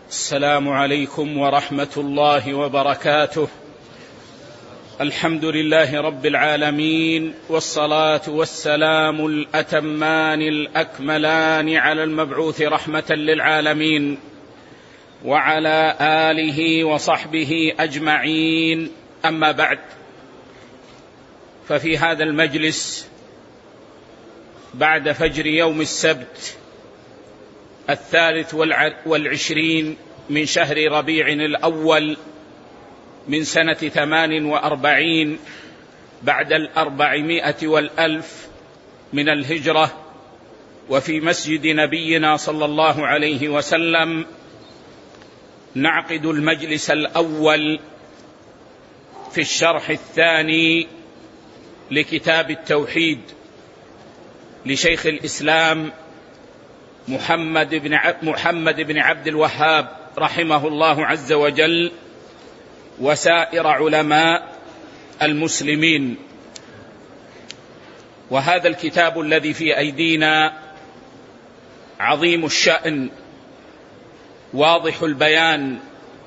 السلام عليكم ورحمة الله وبركاته. الحمد لله رب العالمين، والصلاة والسلام الأتمان الأكملان على المبعوث رحمة للعالمين وعلى آله وصحبه أجمعين. أما بعد، ففي هذا المجلس بعد فجر يوم السبت 23 من شهر ربيع الأول من سنة 48 بعد 400 من الهجرة، وفي مسجد نبينا صلى الله عليه وسلم، نعقد المجلس الأول في الشرح الثاني لكتاب التوحيد لشيخ الإسلام محمد بن عبد الوهاب رحمه الله عز وجل وسائر علماء المسلمين. وهذا الكتاب الذي في أيدينا عظيم الشأن واضح البيان،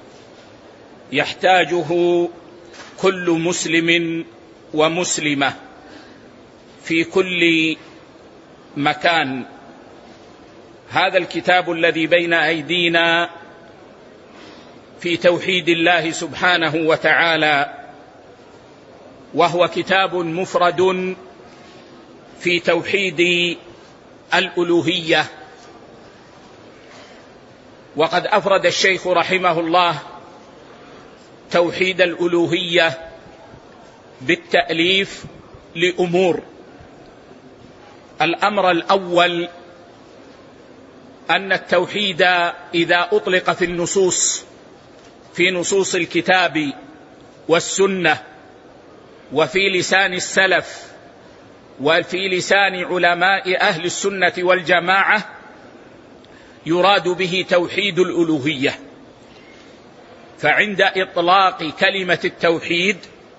يحتاجه كل مسلم ومسلمة في كل مكان. هذا الكتاب الذي بين أيدينا في توحيد الله سبحانه وتعالى، وهو كتاب مفرد في توحيد الألوهية. وقد أفرد الشيخ رحمه الله توحيد الألوهية بالتأليف لأمور. الأمر الأول أن التوحيد إذا أطلق في نصوص الكتاب والسنة وفي لسان السلف وفي لسان علماء أهل السنة والجماعة، يراد به توحيد الألوهية. فعند إطلاق كلمة التوحيد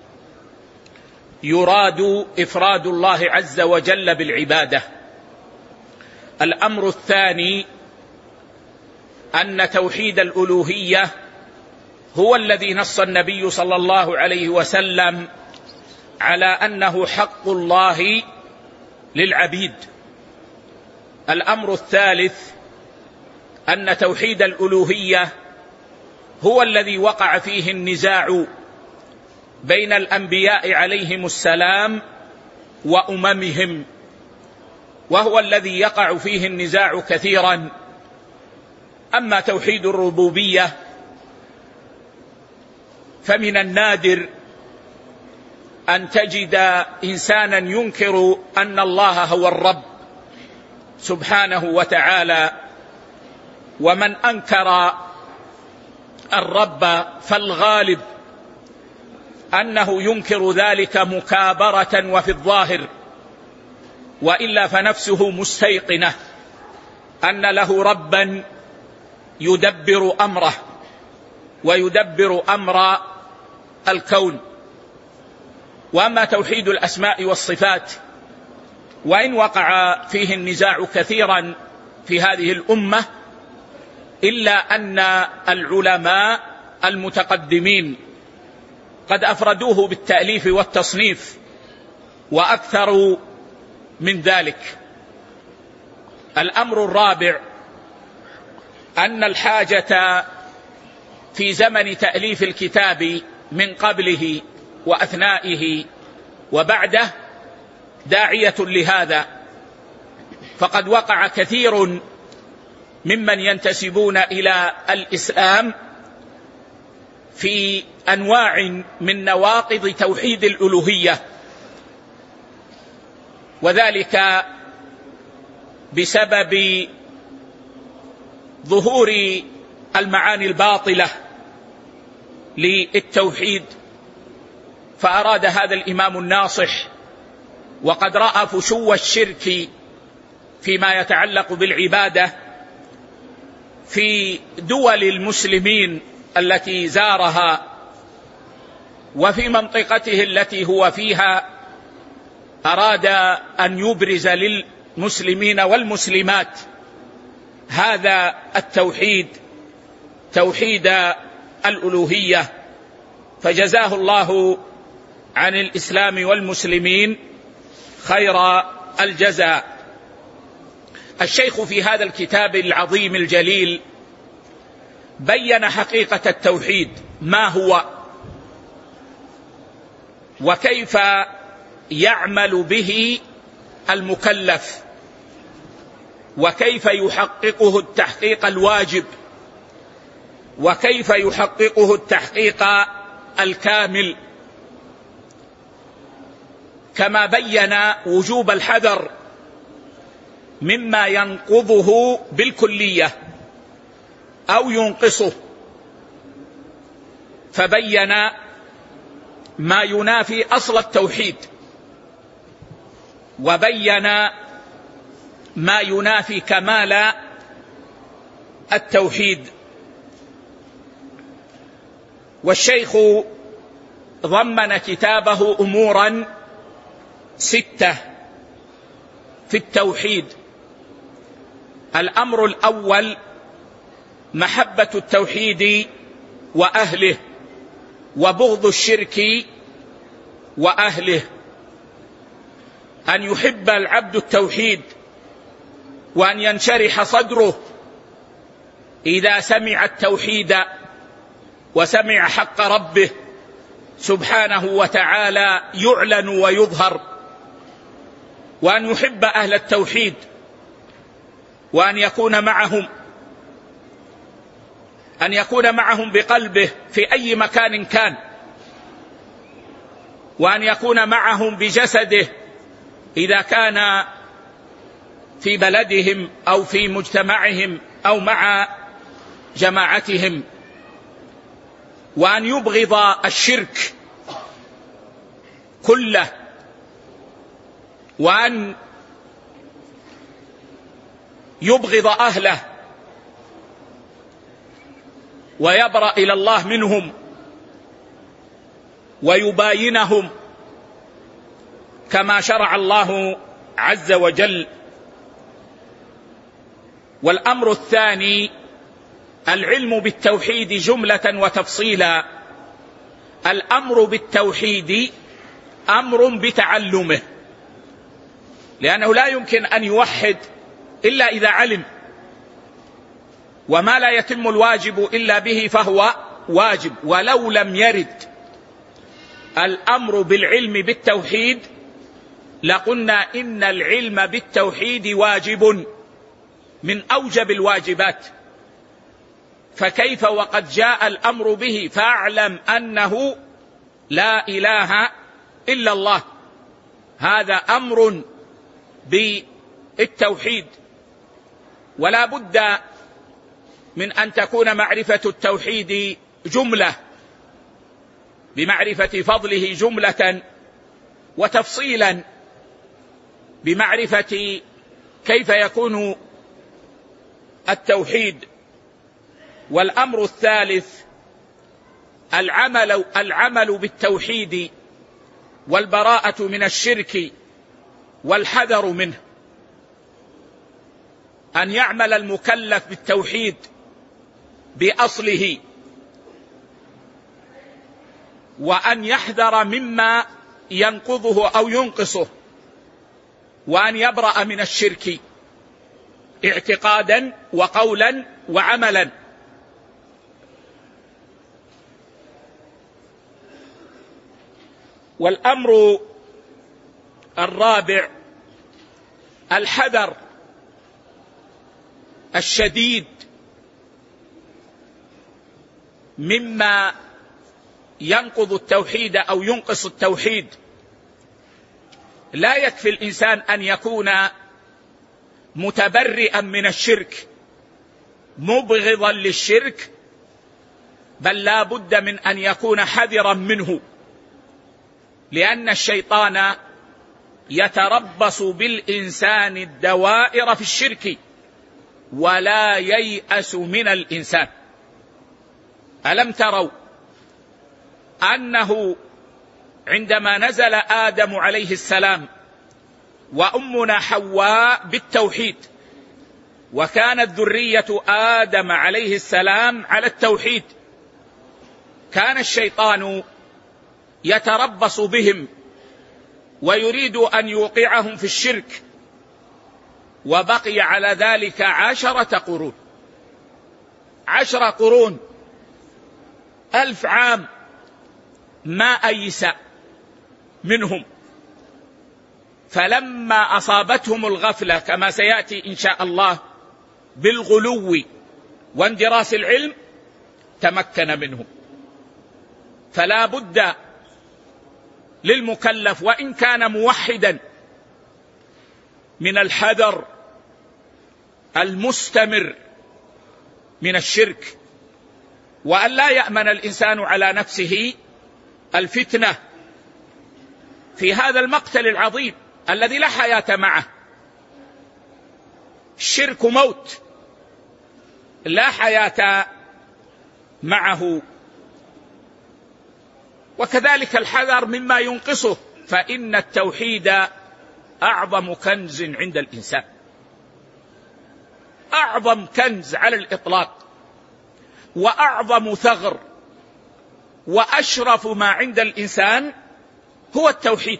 يراد إفراد الله عز وجل بالعبادة. الأمر الثاني أن توحيد الألوهية هو الذي نص النبي صلى الله عليه وسلم على أنه حق الله للعبيد. الأمر الثالث أن توحيد الألوهية هو الذي وقع فيه النزاع بين الأنبياء عليهم السلام وأممهم، وهو الذي يقع فيه النزاع كثيرا. أما توحيد الربوبية فمن النادر أن تجد إنسانا ينكر أن الله هو الرب سبحانه وتعالى، ومن أنكر الرب فالغالب أنه ينكر ذلك مكابرة وفي الظاهر، وإلا فنفسه مستيقنة أن له ربا يدبر أمره ويدبر أمر الكون. وأما توحيد الأسماء والصفات، وإن وقع فيه النزاع كثيرا في هذه الأمة، إلا أن العلماء المتقدمين قد أفردوه بالتأليف والتصنيف وأكثروا من ذلك. الأمر الرابع أن الحاجة في زمن تأليف الكتاب من قبله وأثنائه وبعده داعية لهذا، فقد وقع كثير ممن ينتسبون إلى الإسلام في أنواع من نواقض توحيد الألوهية، وذلك بسبب ظهور المعاني الباطلة للتوحيد. فأراد هذا الإمام الناصح، وقد رأى فشو الشرك فيما يتعلق بالعبادة في دول المسلمين التي زارها وفي منطقته التي هو فيها، أراد أن يبرز للمسلمين والمسلمات هذا التوحيد توحيد الألوهية، فجزاه الله عن الإسلام والمسلمين خير الجزاء. الشيخ في هذا الكتاب العظيم الجليل بين حقيقة التوحيد، ما هو وكيف يعمل به المكلف، وكيف يحققه التحقيق الواجب، وكيف يحققه التحقيق الكامل، كما بين وجوب الحذر مما ينقضه بالكلية أو ينقصه، فبين ما ينافي أصل التوحيد، وبين ما ينافي كمال التوحيد. والشيخ ضمن كتابه أمورا 6 في التوحيد. الأمر الأول محبة التوحيد وأهله، وبغض الشرك وأهله. أن يحب العبد التوحيد، وأن ينشرح صدره إذا سمع التوحيد وسمع حق ربه سبحانه وتعالى يعلن ويظهر، وأن يحب أهل التوحيد، وأن يكون معهم بقلبه في أي مكان كان، وأن يكون معهم بجسده إذا كان في بلدهم أو في مجتمعهم أو مع جماعتهم، وأن يبغض الشرك كله، وأن يبغض أهله ويبرأ إلى الله منهم ويباينهم كما شرع الله عز وجل. والأمر الثاني العلم بالتوحيد جملة وتفصيلا. الأمر بالتوحيد أمر بتعلمه، لأنه لا يمكن أن يوحد إلا إذا علم، وما لا يتم الواجب إلا به فهو واجب. ولو لم يرد الأمر بالعلم بالتوحيد لقلنا إن العلم بالتوحيد واجب من أوجب الواجبات، فكيف وقد جاء الأمر به؟ فاعلم أنه لا إله إلا الله. هذا أمر بالتوحيد، ولا بد من أن تكون معرفة التوحيد جملة، بمعرفة فضله جملة، وتفصيلا بمعرفة كيف يكون التوحيد. والأمر الثالث العمل بالتوحيد والبراءة من الشرك والحذر منه. أن يعمل المكلف بالتوحيد بأصله، وأن يحذر مما ينقضه أو ينقصه، وأن يبرأ من الشرك اعتقادا وقولا وعملا. والأمر الرابع الحذر الشديد مما ينقض التوحيد أو ينقص التوحيد. لا يكفي الإنسان أن يكون متبرئا من الشرك مبغضا للشرك، بل لا بد من أن يكون حذرا منه، لأن الشيطان يتربص بالإنسان الدوائر في الشرك ولا ييأس من الإنسان. ألم تروا أنه عندما نزل آدم عليه السلام وأمنا حواء بالتوحيد وكانت ذرية آدم عليه السلام على التوحيد، كان الشيطان يتربص بهم ويريد أن يوقعهم في الشرك، وبقي على ذلك 10 قرون، 10 قرون، 1000 عام، ما أيس منهم. فلما أصابتهم الغفلة كما سيأتي إن شاء الله بالغلو واندراس العلم تمكن منهم. فلا بد للمكلف وإن كان موحدا من الحذر المستمر من الشرك، وأن لا يأمن الإنسان على نفسه الفتنة في هذا المقتل العظيم الذي لا حياة معه. الشرك موت لا حياة معه. وكذلك الحذر مما ينقصه، فإن التوحيد أعظم كنز عند الإنسان، أعظم كنز على الإطلاق، وأعظم ثغر، وأشرف ما عند الإنسان هو التوحيد.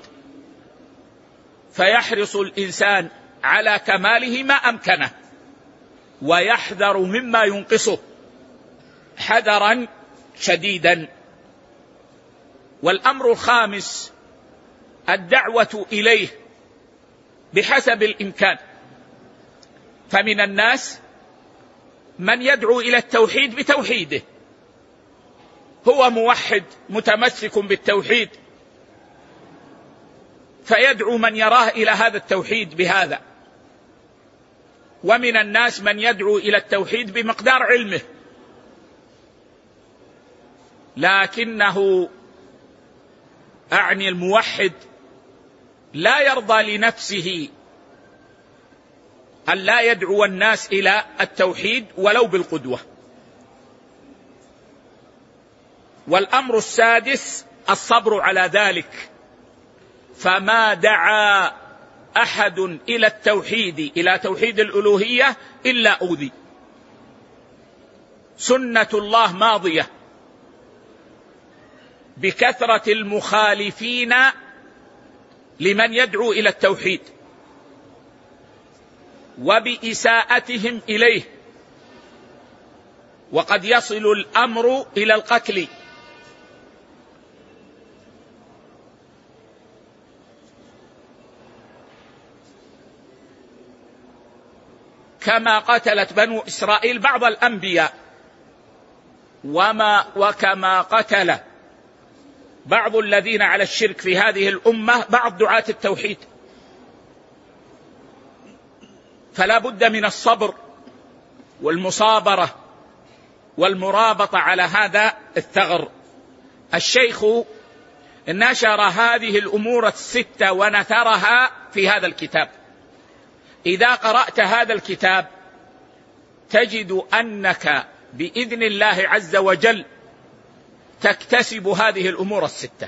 فيحرص الإنسان على كماله ما أمكنه، ويحذر مما ينقصه حذرا شديدا. والأمر الخامس الدعوة إليه بحسب الإمكان. فمن الناس من يدعو إلى التوحيد بتوحيده، هو موحد متمسك بالتوحيد، فيدعو من يراه إلى هذا التوحيد بهذا. ومن الناس من يدعو إلى التوحيد بمقدار علمه، لكنه أعني الموحد لا يرضى لنفسه أن لا يدعو الناس إلى التوحيد ولو بالقدوة. والأمر السادس الصبر على ذلك. فما دعا أحد إلى التوحيد، إلى توحيد الألوهية، إلا أوذي. سنة الله ماضية بكثرة المخالفين لمن يدعو إلى التوحيد وبإساءتهم إليه، وقد يصل الأمر إلى القتل. كما قتلت بنو إسرائيل بعض الأنبياء، وكما قتل بعض الذين على الشرك في هذه الأمة بعض دعاة التوحيد. فلا بد من الصبر والمصابرة والمرابطة على هذا الثغر. الشيخ نشر هذه الأمور الستة ونثرها في هذا الكتاب. إذا قرأت هذا الكتاب تجد أنك بإذن الله عز وجل تكتسب هذه الأمور الستة،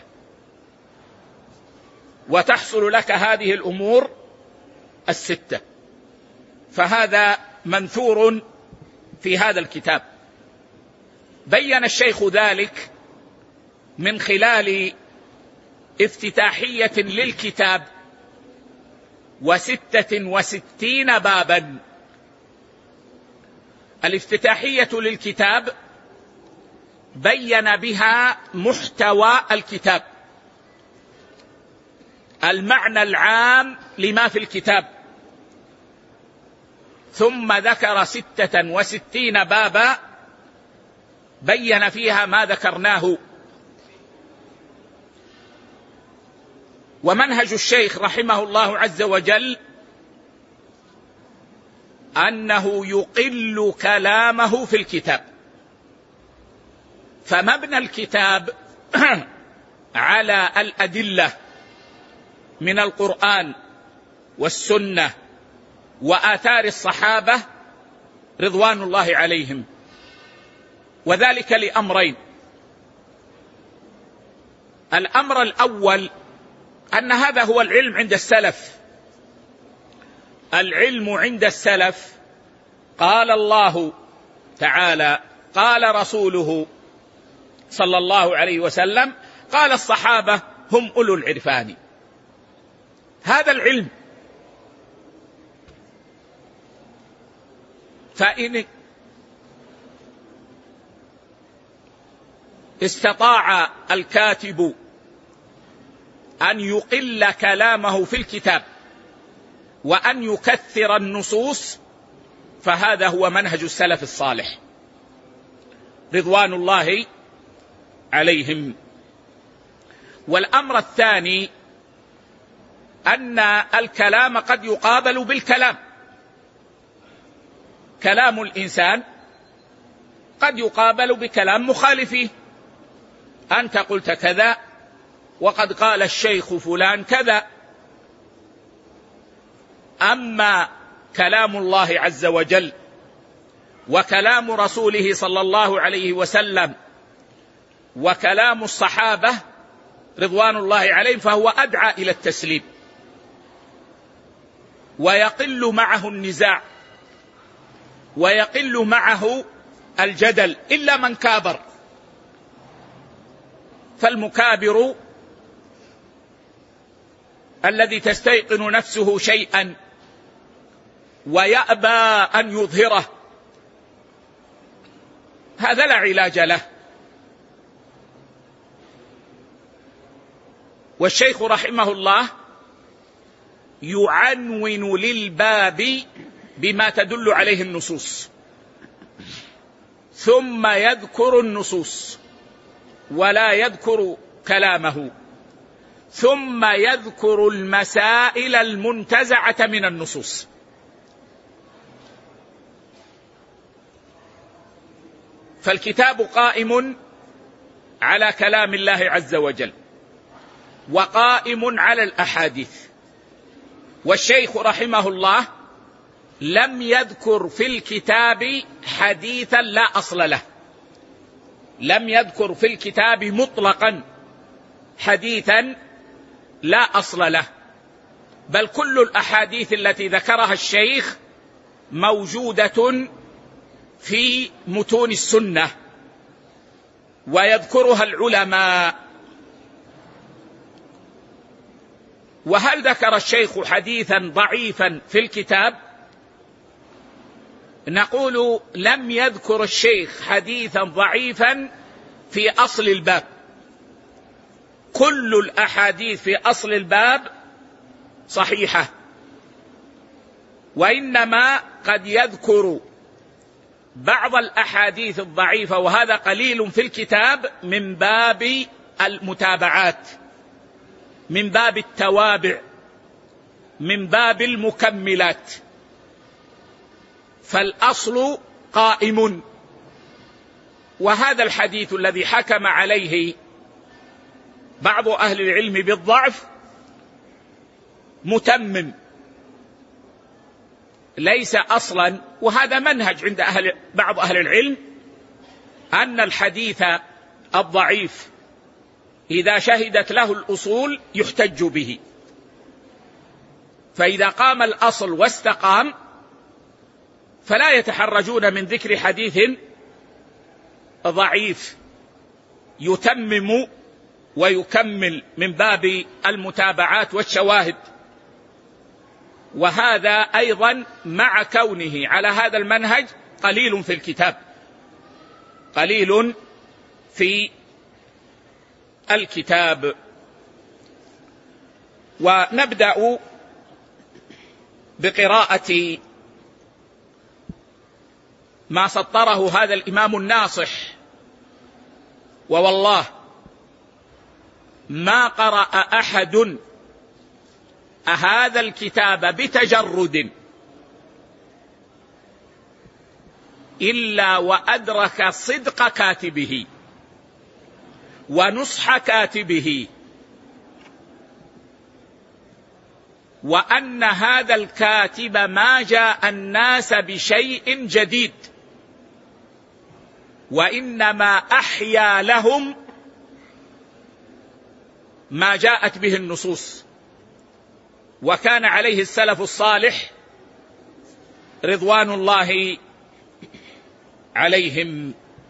وتحصل لك هذه الأمور الستة. فهذا منثور في هذا الكتاب. بين الشيخ ذلك من خلال افتتاحية للكتاب 66 بابا. الافتتاحية للكتاب بين بها محتوى الكتاب، المعنى العام لما في الكتاب، ثم ذكر 66 بابا بين فيها ما ذكرناه. ومنهج الشيخ رحمه الله عز وجل أنه يقل كلامه في الكتاب. فمبنى الكتاب على الأدلة من القرآن والسنة وآثار الصحابة رضوان الله عليهم، وذلك لأمرين. الأمر الأول أن هذا هو العلم عند السلف. العلم عند السلف قال الله تعالى، قال رسوله صلى الله عليه وسلم، قال الصحابة هم أولو العرفان. هذا العلم. فإن استطاع الكاتب أن يقل كلامه في الكتاب وأن يكثر النصوص، فهذا هو منهج السلف الصالح رضوان الله عليهم. والأمر الثاني أن الكلام قد يقابل بالكلام. كلام الإنسان قد يقابل بكلام مخالفه، أنت قلت كذا وقد قال الشيخ فلان كذا. أما كلام الله عز وجل وكلام رسوله صلى الله عليه وسلم وكلام الصحابة رضوان الله عليهم فهو أدعى إلى التسليم، ويقل معه النزاع ويقل معه الجدل إلا من كابر. فالمكابر الذي تستيقن نفسه شيئا ويأبى أن يظهره، هذا لا علاج له. والشيخ رحمه الله يعنون للباب بما تدل عليه النصوص، ثم يذكر النصوص ولا يذكر كلامه، ثم يذكر المسائل المنتزعة من النصوص. فالكتاب قائم على كلام الله عز وجل وقائم على الأحاديث. والشيخ رحمه الله لم يذكر في الكتاب حديثا لا أصل له، لم يذكر في الكتاب مطلقا حديثا لا أصل له، بل كل الأحاديث التي ذكرها الشيخ موجودة في متون السنة ويذكرها العلماء. وهل ذكر الشيخ حديثا ضعيفا في الكتاب؟ نقول لم يذكر الشيخ حديثا ضعيفا في أصل الباب. كل الأحاديث في أصل الباب صحيحة، وإنما قد يذكر بعض الأحاديث الضعيفة، وهذا قليل في الكتاب، من باب المتابعات، من باب التوابع، من باب المكملات. فالأصل قائم. وهذا الحديث الذي حكم عليه بعض أهل العلم بالضعف متمم، ليس أصلا. وهذا منهج عند بعض أهل العلم، أن الحديث الضعيف إذا شهدت له الأصول يحتج به، فإذا قام الأصل واستقام فلا يتحرجون من ذكر حديث ضعيف، يتمم ويكمل من باب المتابعات والشواهد. وهذا أيضا مع كونه على هذا المنهج قليل في الكتاب، قليل في الكتاب. ونبدأ بقراءة ما سطره هذا الإمام الناصح. ووالله ما قرأ أحد هذا الكتاب بتجرد إلا وأدرك صدق كاتبه ونصح كاتبه، وأن هذا الكاتب ما جاء الناس بشيء جديد، وإنما أحيا لهم ما جاءت به النصوص. وكان عليه السلف الصالح رضوان الله عليهم.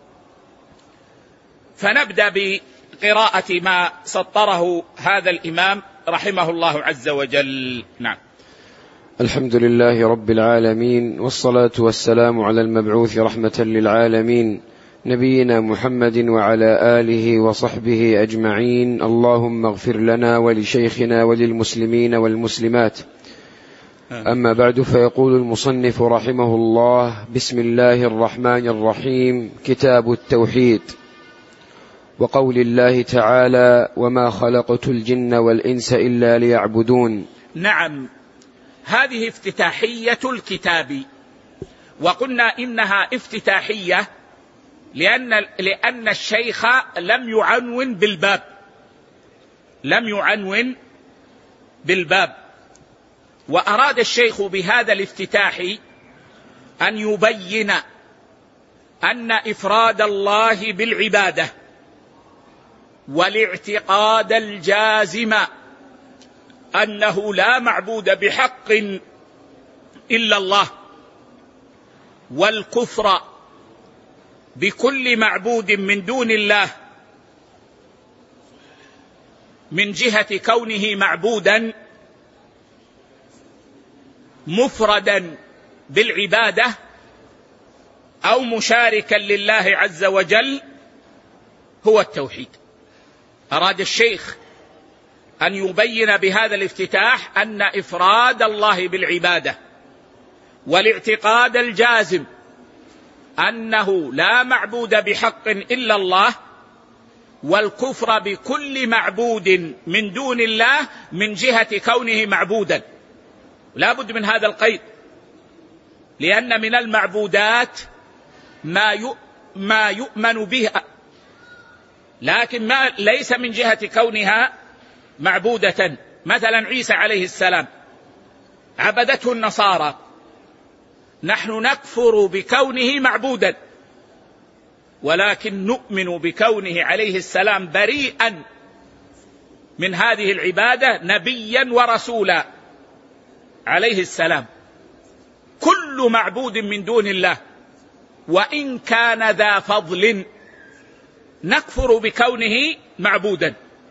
فنبدأ بقراءة ما سطره هذا الإمام رحمه الله عز وجل. نعم. الحمد لله رب العالمين، والصلاة والسلام على المبعوث رحمة للعالمين نبينا محمد وعلى آله وصحبه أجمعين. اللهم اغفر لنا ولشيخنا وللمسلمين والمسلمات. أما بعد، فيقول المصنف رحمه الله: بسم الله الرحمن الرحيم. كتاب التوحيد. وقول الله تعالى: وما خلقت الجن والإنس إلا ليعبدون. نعم، هذه افتتاحية الكتاب، وقلنا إنها افتتاحية لأن الشيخ لم يعنون بالباب، وأراد الشيخ بهذا الافتتاح أن يبين أن إفراد الله بالعبادة والاعتقاد الجازم أنه لا معبود بحق إلا الله، والكفر بكل معبود من دون الله من جهة كونه معبودا مفردا بالعبادة أو مشاركا لله عز وجل هو التوحيد. أراد الشيخ أن يبين بهذا الافتتاح أن إفراد الله بالعبادة والاعتقاد الجازم أنه لا معبود بحق إلا الله، والكفر بكل معبود من دون الله من جهة كونه معبودا. لا بد من هذا القيد، لأن من المعبودات ما يؤمن بها، لكن ما ليس من جهة كونها معبودة. مثلا عيسى عليه السلام عبدته النصارى، نحن نكفر بكونه معبودا، ولكن نؤمن بكونه عليه السلام بريئا من هذه العبادة نبيا ورسولا عليه السلام. كل معبود من دون الله وإن كان ذا فضل نكفر بكونه معبودا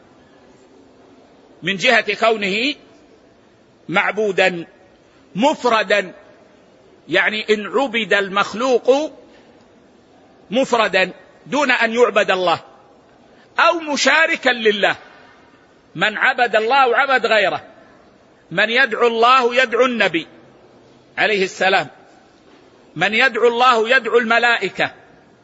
من جهة كونه معبودا مفردا، يعني إن عبد المخلوق مفردا دون أن يعبد الله، أو مشاركا لله، من عبد الله وعبد غيره، من يدعو الله يدعو النبي عليه السلام، من يدعو الله يدعو الملائكة،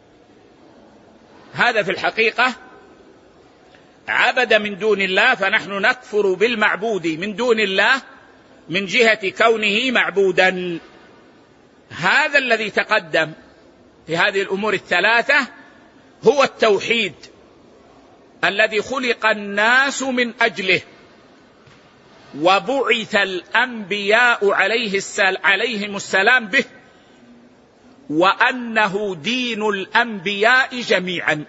هذا في الحقيقة عبد من دون الله، فنحن نكفر بالمعبود من دون الله من جهة كونه معبودا. هذا الذي تقدم في هذه الأمور الثلاثة هو التوحيد الذي خلق الناس من أجله، وبعث الأنبياء عليهم السلام به، وأنه دين الأنبياء جميعا.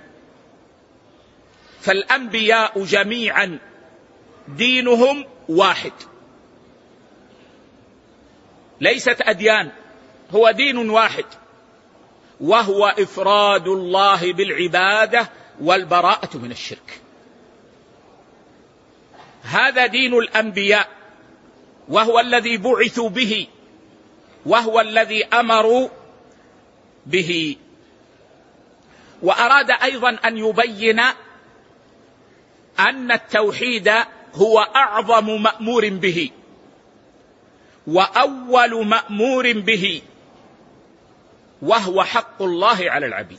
فالأنبياء جميعا دينهم واحد، ليست أديان، هو دين واحد، وهو إفراد الله بالعبادة والبراءة من الشرك. هذا دين الأنبياء، وهو الذي بعثوا به، وهو الذي أمروا به. وأراد أيضا أن يبين أن التوحيد هو أعظم مأمور به وأول مأمور به، وهو حق الله على العبيد.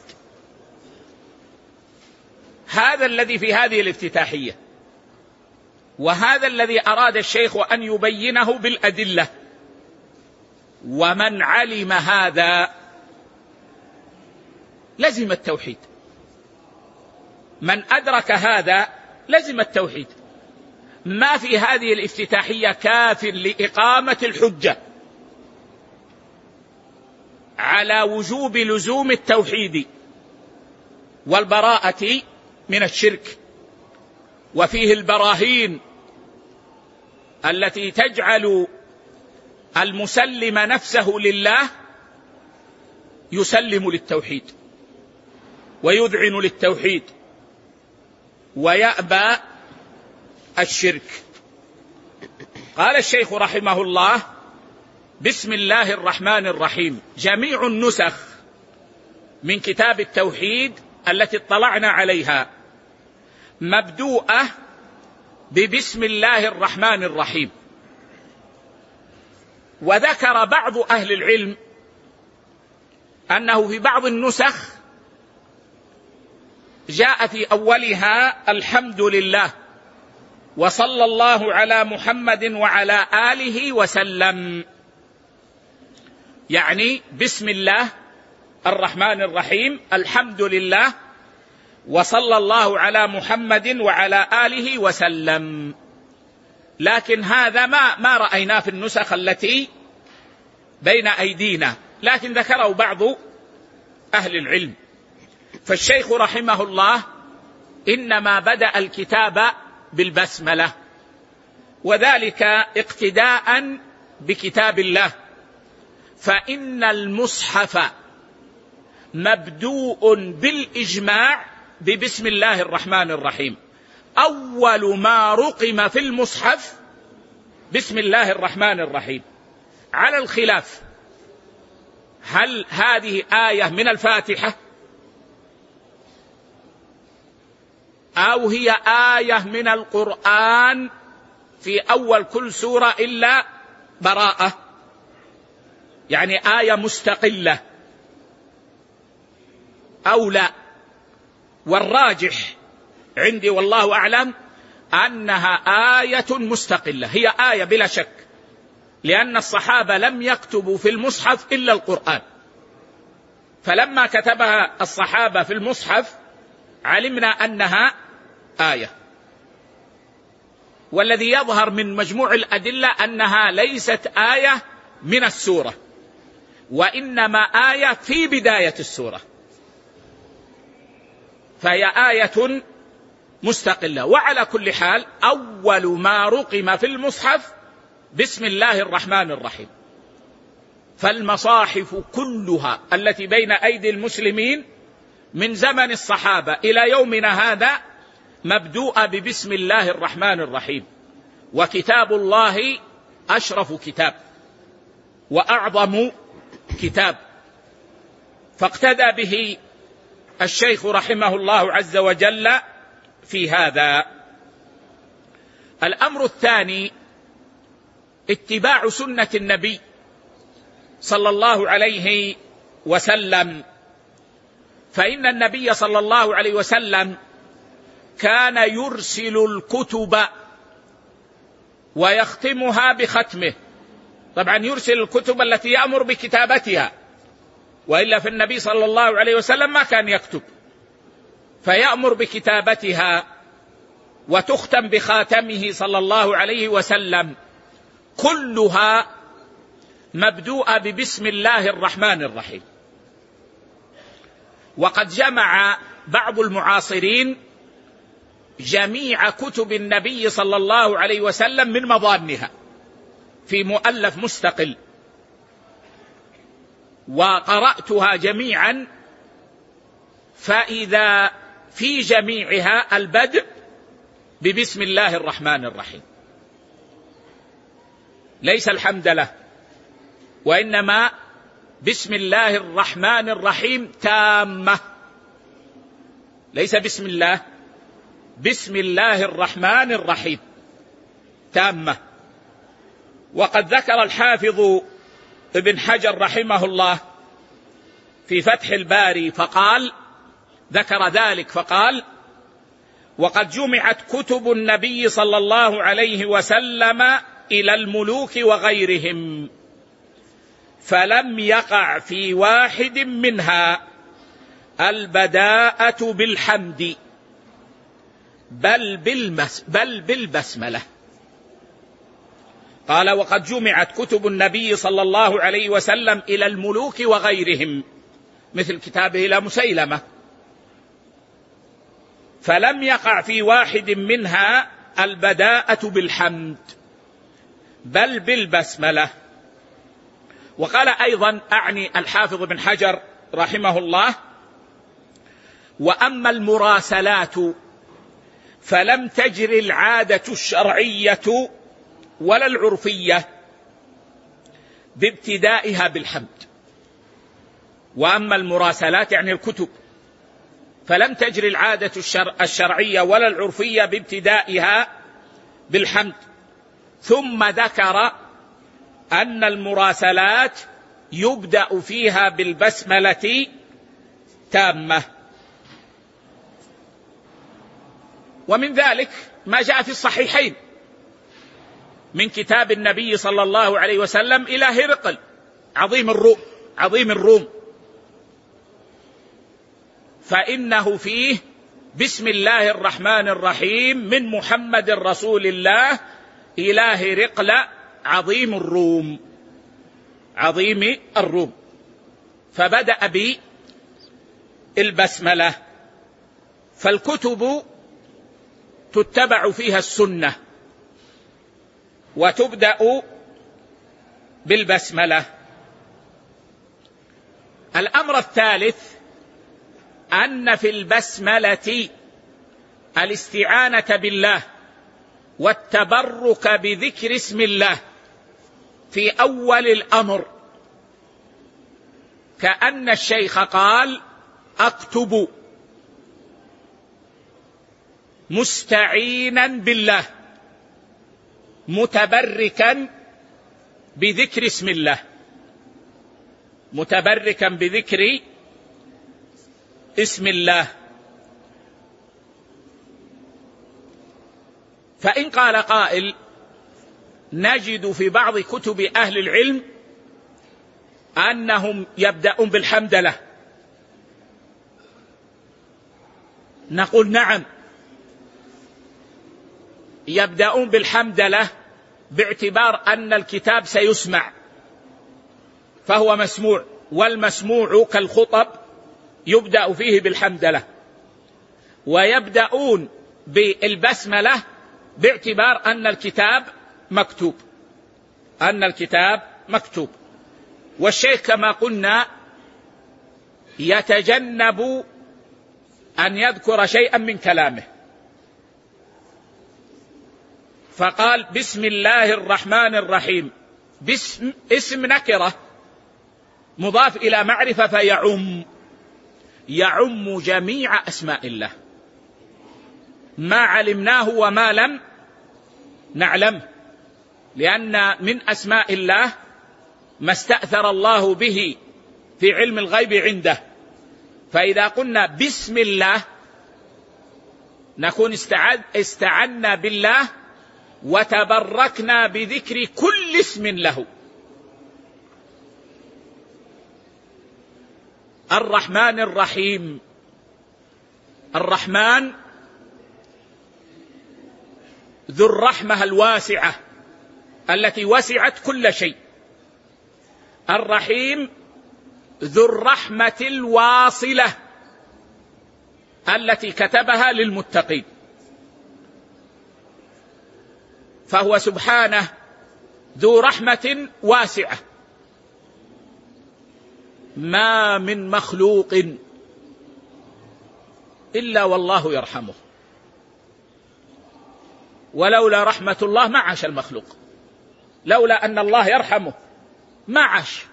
هذا الذي في هذه الافتتاحية، وهذا الذي أراد الشيخ أن يبينه بالأدلة. ومن علم هذا لزم التوحيد، من أدرك هذا لزم التوحيد. ما في هذه الافتتاحية كاف لإقامة الحجة على وجوب لزوم التوحيد والبراءة من الشرك، وفيه البراهين التي تجعل المسلم نفسه لله يسلم للتوحيد ويذعن للتوحيد ويأبى الشرك. قال الشيخ رحمه الله: بسم الله الرحمن الرحيم. جميع النسخ من كتاب التوحيد التي اطلعنا عليها مبدوءة ببسم الله الرحمن الرحيم. وذكر بعض أهل العلم أنه في بعض النسخ جاء في أولها الحمد لله وصلى الله على محمد وعلى آله وسلم، يعني بسم الله الرحمن الرحيم، الحمد لله وصلى الله على محمد وعلى آله وسلم. لكن هذا ما رأيناه في النسخ التي بين أيدينا، لكن ذكره بعض أهل العلم. فالشيخ رحمه الله إنما بدأ الكتاب بالبسملة، وذلك اقتداء بكتاب الله، فإن المصحف مبدوء بالإجماع ببسم الله الرحمن الرحيم. أول ما رقم في المصحف بسم الله الرحمن الرحيم، على الخلاف هل هذه آية من الفاتحة أو هي آية من القرآن في أول كل سورة إلا براءة، يعني آية مستقلة أو لا. والراجح عندي والله أعلم أنها آية مستقلة، هي آية بلا شك، لأن الصحابة لم يكتبوا في المصحف إلا القرآن، فلما كتبها الصحابة في المصحف علمنا أنها آية. والذي يظهر من مجموع الأدلة أنها ليست آية من السورة، وإنما آية في بداية السورة، فهي آية مستقلة. وعلى كل حال أول ما رقم في المصحف بسم الله الرحمن الرحيم. فالمصاحف كلها التي بين أيدي المسلمين من زمن الصحابة إلى يومنا هذا مبدوءة ببسم الله الرحمن الرحيم. وكتاب الله أشرف كتاب وأعظم كتاب، فاقتدى به الشيخ رحمه الله عز وجل في هذا. الأمر الثاني اتباع سنة النبي صلى الله عليه وسلم، فإن النبي صلى الله عليه وسلم كان يرسل الكتب ويختمها بختمه. طبعا يرسل الكتب التي يأمر بكتابتها، وإلا في النبي صلى الله عليه وسلم ما كان يكتب، فيأمر بكتابتها وتختم بخاتمه صلى الله عليه وسلم، كلها مبدوءة ببسم الله الرحمن الرحيم. وقد جمع بعض المعاصرين جميع كتب النبي صلى الله عليه وسلم من مضانها في مؤلف مستقل، وقرأتها جميعا، فإذا في جميعها البدء ببسم الله الرحمن الرحيم، ليس الحمد له، وإنما بسم الله الرحمن الرحيم تامة، ليس بسم الله، بسم الله الرحمن الرحيم تامة. وقد ذكر الحافظ ابن حجر رحمه الله في فتح الباري فقال، ذكر ذلك فقال: وقد جمعت كتب النبي صلى الله عليه وسلم إلى الملوك وغيرهم، فلم يقع في واحد منها البداءة بالحمد بل بالبسملة. قال: وقد جمعت كتب النبي صلى الله عليه وسلم إلى الملوك وغيرهم، مثل كتابه إلى مسيلمة، فلم يقع في واحد منها البداءة بالحمد بل بالبسملة. وقال أيضا، أعني الحافظ بن حجر رحمه الله: وأما المراسلات فلم تجر العادة الشرعية ولا العرفية بابتدائها بالحمد. وأما المراسلات يعني الكتب، فلم تجر العادة الشرعية ولا العرفية بابتدائها بالحمد. ثم ذكر أن المراسلات يبدأ فيها بالبسملة تامة. ومن ذلك ما جاء في الصحيحين من كتاب النبي صلى الله عليه وسلم إلى هرقل عظيم الروم، فإنه فيه: بسم الله الرحمن الرحيم من محمد رسول الله إلى هرقل عظيم الروم. فبدأ بالبسملة. فالكتب تتبع فيها السنة وتبدأ بالبسملة. الأمر الثالث أن في البسملة الاستعانة بالله والتبرك بذكر اسم الله في أول الأمر، كأن الشيخ قال: أكتب مستعينا بالله متبركا بذكر اسم الله، متبركا بذكر اسم الله. فإن قال قائل: نجد في بعض كتب أهل العلم أنهم يبدأون بالحمدلة، نقول: نعم، يبدأون بالحمدلة باعتبار أن الكتاب سيسمع فهو مسموع، والمسموع كالخطب يبدأ فيه بالحمدلة. ويبدأون بالبسملة باعتبار أن الكتاب مكتوب. والشيخ كما قلنا يتجنب أن يذكر شيئا من كلامه، فقال: بسم الله الرحمن الرحيم. اسم نكرة مضاف إلى معرفة، فيعم جميع أسماء الله، ما علمناه وما لم نعلمه، لأن من أسماء الله ما استأثر الله به في علم الغيب عنده. فإذا قلنا بسم الله نكون استعنا بالله وتبركنا بذكر كل اسم له. الرحمن الرحيم. الرحمن ذو الرحمة الواسعة التي وسعت كل شيء. الرحيم ذو الرحمة الواصلة التي كتبها للمتقين. فهو سبحانه ذو رحمة واسعة، ما من مخلوق إلا والله يرحمه، ولولا رحمة الله ما عاش المخلوق، لولا أن الله يرحمه ما عاش.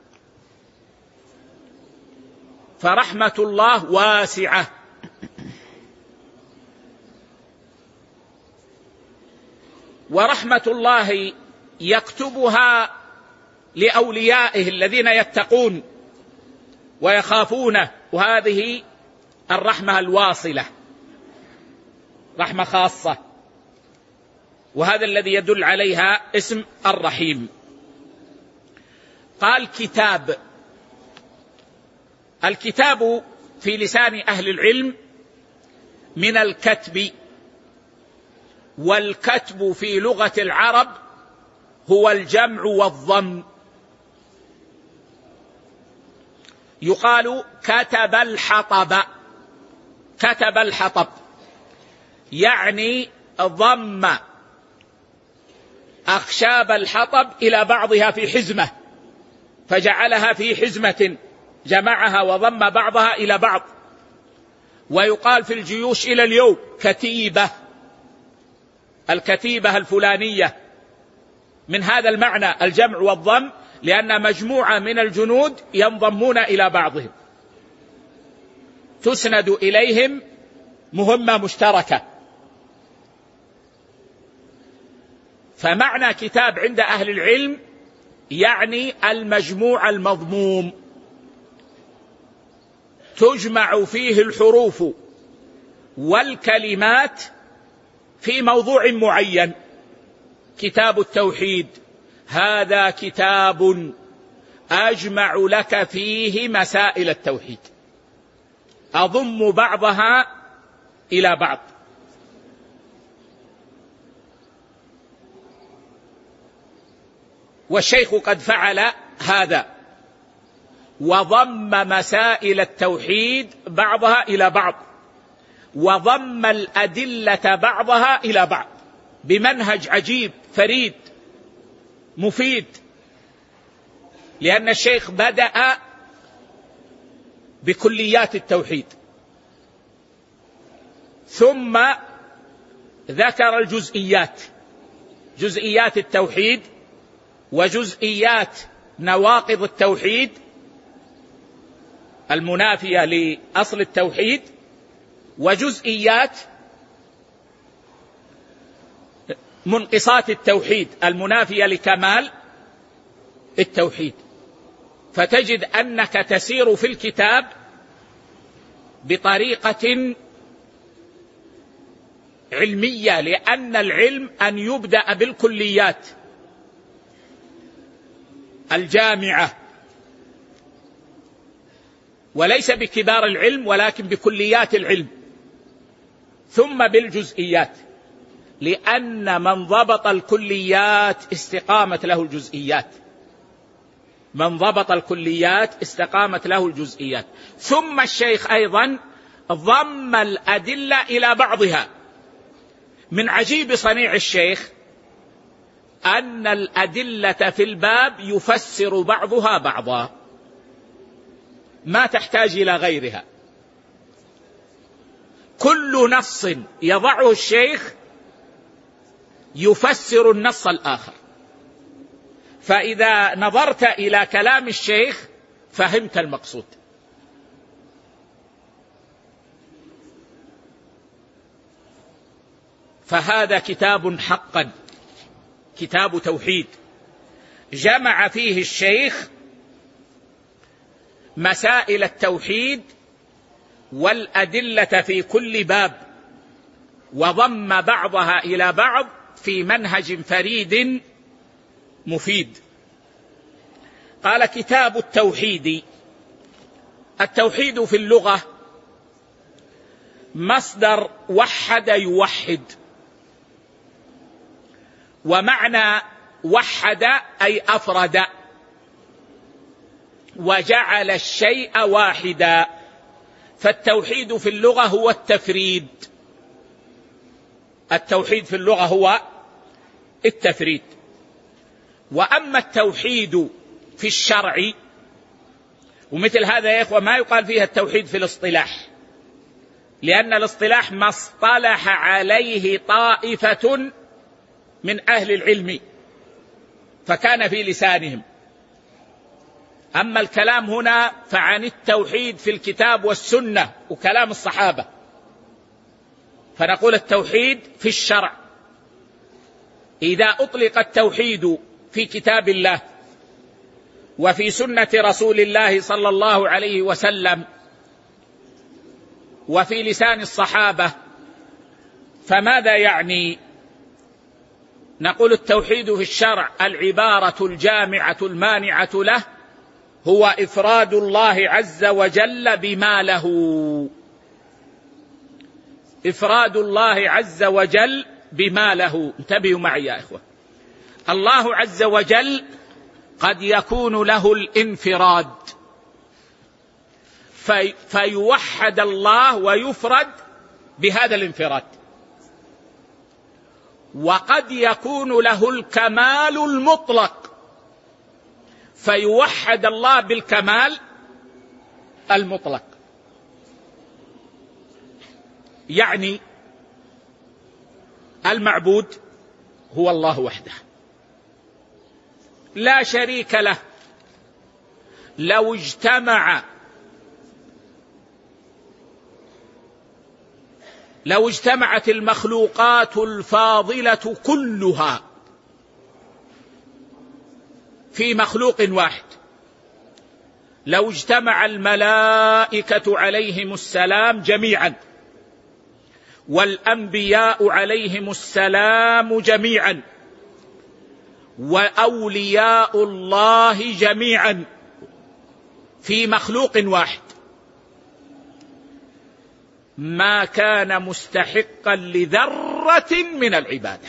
فرحمة الله واسعة. ورحمة الله يكتبها لأوليائه الذين يتقون ويخافونه، وهذه الرحمة الواصلة، رحمة خاصة، وهذا الذي يدل عليها اسم الرحيم. قال: كتاب. الكتاب في لسان أهل العلم من الكتب، والكتب في لغة العرب هو الجمع والضم. يقال كتب الحطب، يعني ضم أخشاب الحطب إلى بعضها في حزمة فجعلها في حزمة جمعها وضم بعضها إلى بعض. ويقال في الجيوش إلى اليوم كتيبة، الكتيبة الفلانية، من هذا المعنى الجمع والضم، لأن مجموعة من الجنود ينضمون إلى بعضهم، تسند إليهم مهمة مشتركة. فمعنى كتاب عند أهل العلم يعني المجموع المضموم، تجمع فيه الحروف والكلمات في موضوع معين. كتاب التوحيد هذا كتاب أجمع لك فيه مسائل التوحيد، أضم بعضها إلى بعض. والشيخ قد فعل هذا، وضم مسائل التوحيد بعضها إلى بعض، وضم الأدلة بعضها إلى بعض بمنهج عجيب فريد مفيد. لأن الشيخ بدأ بكليات التوحيد، ثم ذكر الجزئيات، جزئيات التوحيد، وجزئيات نواقض التوحيد المنافية لأصل التوحيد، وجزئيات منقصات التوحيد المنافية لكمال التوحيد. فتجد أنك تسير في الكتاب بطريقة علمية، لأن العلم أن يبدأ بالكليات الجامعة، وليس بكبار العلم ولكن بكليات العلم، ثم بالجزئيات، لأن من ضبط الكليات استقامت له الجزئيات، من ضبط الكليات استقامت له الجزئيات. ثم الشيخ أيضا ضم الأدلة إلى بعضها. من عجيب صنيع الشيخ أن الأدلة في الباب يفسر بعضها بعضا، ما تحتاج إلى غيرها. كل نص يضعه الشيخ يفسر النص الآخر، فإذا نظرت إلى كلام الشيخ فهمت المقصود. فهذا كتاب حقا، كتاب توحيد، جمع فيه الشيخ مسائل التوحيد والأدلة في كل باب، وضم بعضها إلى بعض في منهج فريد مفيد. قال كتاب التوحيد. التوحيد في اللغة مصدر وحد يوحد، ومعنى وحد أي أفرد، وجعل الشيء واحدا. فالتوحيد في اللغة هو التفريد، التوحيد في اللغة هو التفريد. وأما التوحيد في الشرع، ومثل هذا يا إخوة ما يقال فيها التوحيد في الاصطلاح، لأن الاصطلاح ما اصطلح عليه طائفة من أهل العلم فكان في لسانهم. أما الكلام هنا فعن التوحيد في الكتاب والسنة وكلام الصحابة، فنقول التوحيد في الشرع. إذا أطلق التوحيد في كتاب الله وفي سنة رسول الله صلى الله عليه وسلم وفي لسان الصحابة فماذا يعني؟ نقول التوحيد في الشرع العبارة الجامعة المانعة له هو إفراد الله عز وجل بما له، إفراد الله عز وجل بما له. انتبهوا معي يا إخوة، الله عز وجل قد يكون له الانفراد فيوحد الله ويفرد بهذا الانفراد، وقد يكون له الكمال المطلق فيوحد الله بالكمال المطلق، يعني المعبود هو الله وحده لا شريك له. لو اجتمعت المخلوقات الفاضلة كلها في مخلوق واحد، لو اجتمع الملائكة عليهم السلام جميعا والأنبياء عليهم السلام جميعا وأولياء الله جميعا في مخلوق واحد، ما كان مستحقا لذرة من العبادة.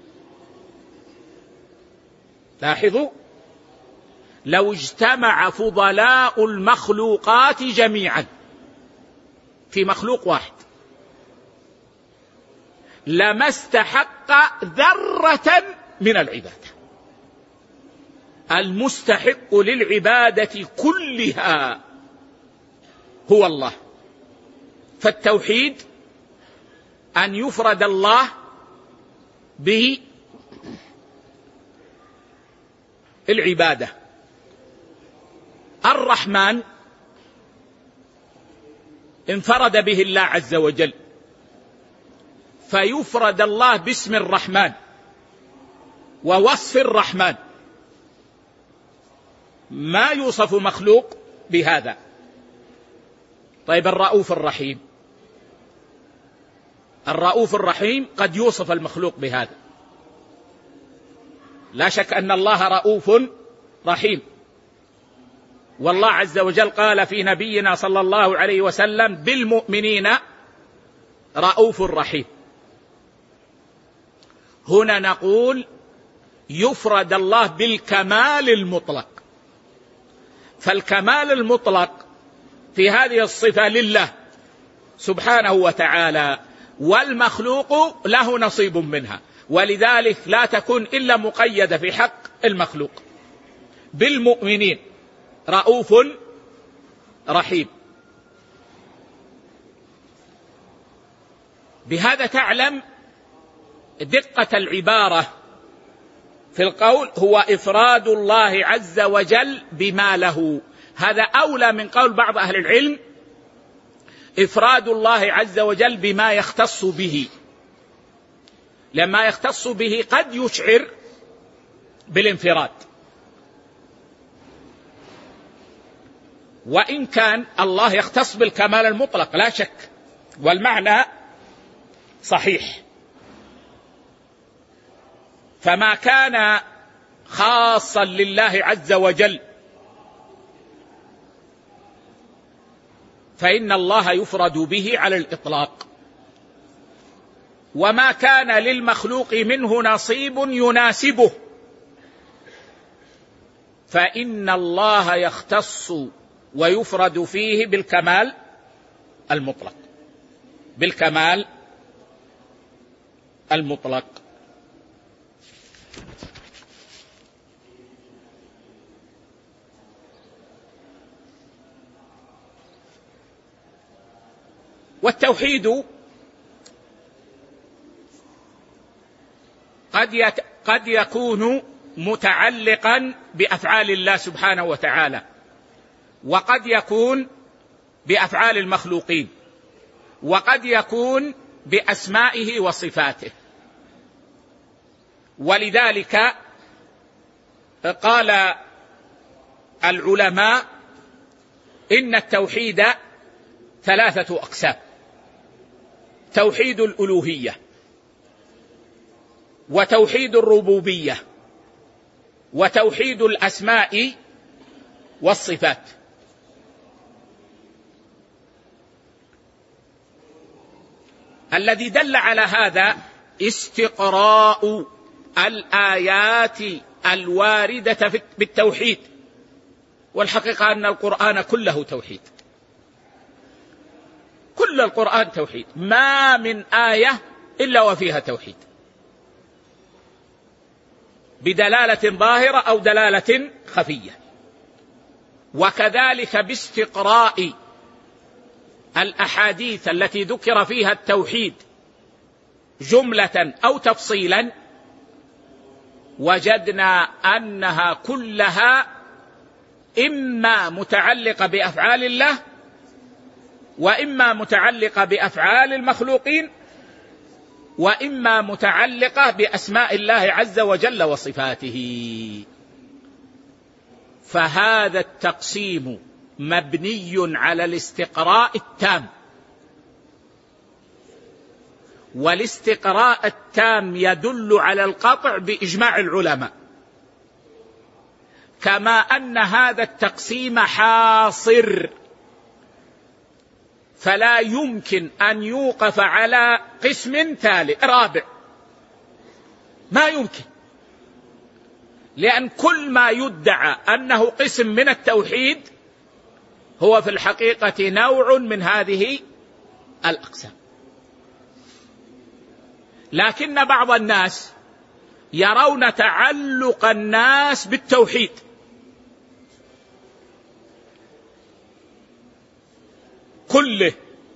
لاحظوا، لو اجتمع فضلاء المخلوقات جميعا في مخلوق واحد لما استحق ذرة من العبادة. المستحق للعبادة كلها هو الله. فالتوحيد أن يفرد الله بالعبادة. الرحمن انفرد به الله عز وجل، فيفرد الله باسم الرحمن ووصف الرحمن، ما يوصف مخلوق بهذا. طيب الرؤوف الرحيم، الرؤوف الرحيم قد يوصف المخلوق بهذا، لا شك أن الله رؤوف رحيم، والله عز وجل قال في نبينا صلى الله عليه وسلم بالمؤمنين رؤوف رحيم. هنا نقول يفرد الله بالكمال المطلق، فالكمال المطلق في هذه الصفة لله سبحانه وتعالى، والمخلوق له نصيب منها، ولذلك لا تكون إلا مقيدة في حق المخلوق. بالمؤمنين رؤوف رحيم. بهذا تعلم دقة العبارة في القول، هو إفراد الله عز وجل بما له. هذا أولى من قول بعض أهل العلم إفراد الله عز وجل بما يختص به، لما يختص به قد يشعر بالانفراد، وإن كان الله يختص بالكمال المطلق لا شك، والمعنى صحيح. فما كان خاصا لله عز وجل فإن الله يفرد به على الإطلاق، وما كان للمخلوق منه نصيب يناسبه فإن الله يختص ويفرد فيه بالكمال المطلق، بالكمال المطلق. والتوحيد قد يكون متعلقا بأفعال الله سبحانه وتعالى، وقد يكون بأفعال المخلوقين، وقد يكون بأسمائه وصفاته. ولذلك قال العلماء إن التوحيد 3 أقسام: توحيد الألوهية، وتوحيد الربوبية، وتوحيد الأسماء والصفات. الذي دل على هذا استقراء الآيات الواردة بالتوحيد، والحقيقة أن القرآن كله توحيد، كل القرآن توحيد، ما من آية إلا وفيها توحيد بدلالة ظاهرة أو دلالة خفية. وكذلك باستقراء الأحاديث التي ذكر فيها التوحيد جملة أو تفصيلا، وجدنا أنها كلها إما متعلقة بأفعال الله، وإما متعلقة بأفعال المخلوقين، وإما متعلقة بأسماء الله عز وجل وصفاته. فهذا التقسيم مبني على الاستقراء التام، والاستقراء التام يدل على القطع بإجماع العلماء، كما أن هذا التقسيم حاصر، فلا يمكن أن يوقف على قسم ثالث رابع، ما يمكن، لأن كل ما يدعى أنه قسم من التوحيد هو في الحقيقة نوع من هذه الأقسام. لكن بعض الناس يرون تعلق الناس بالتوحيد، كله،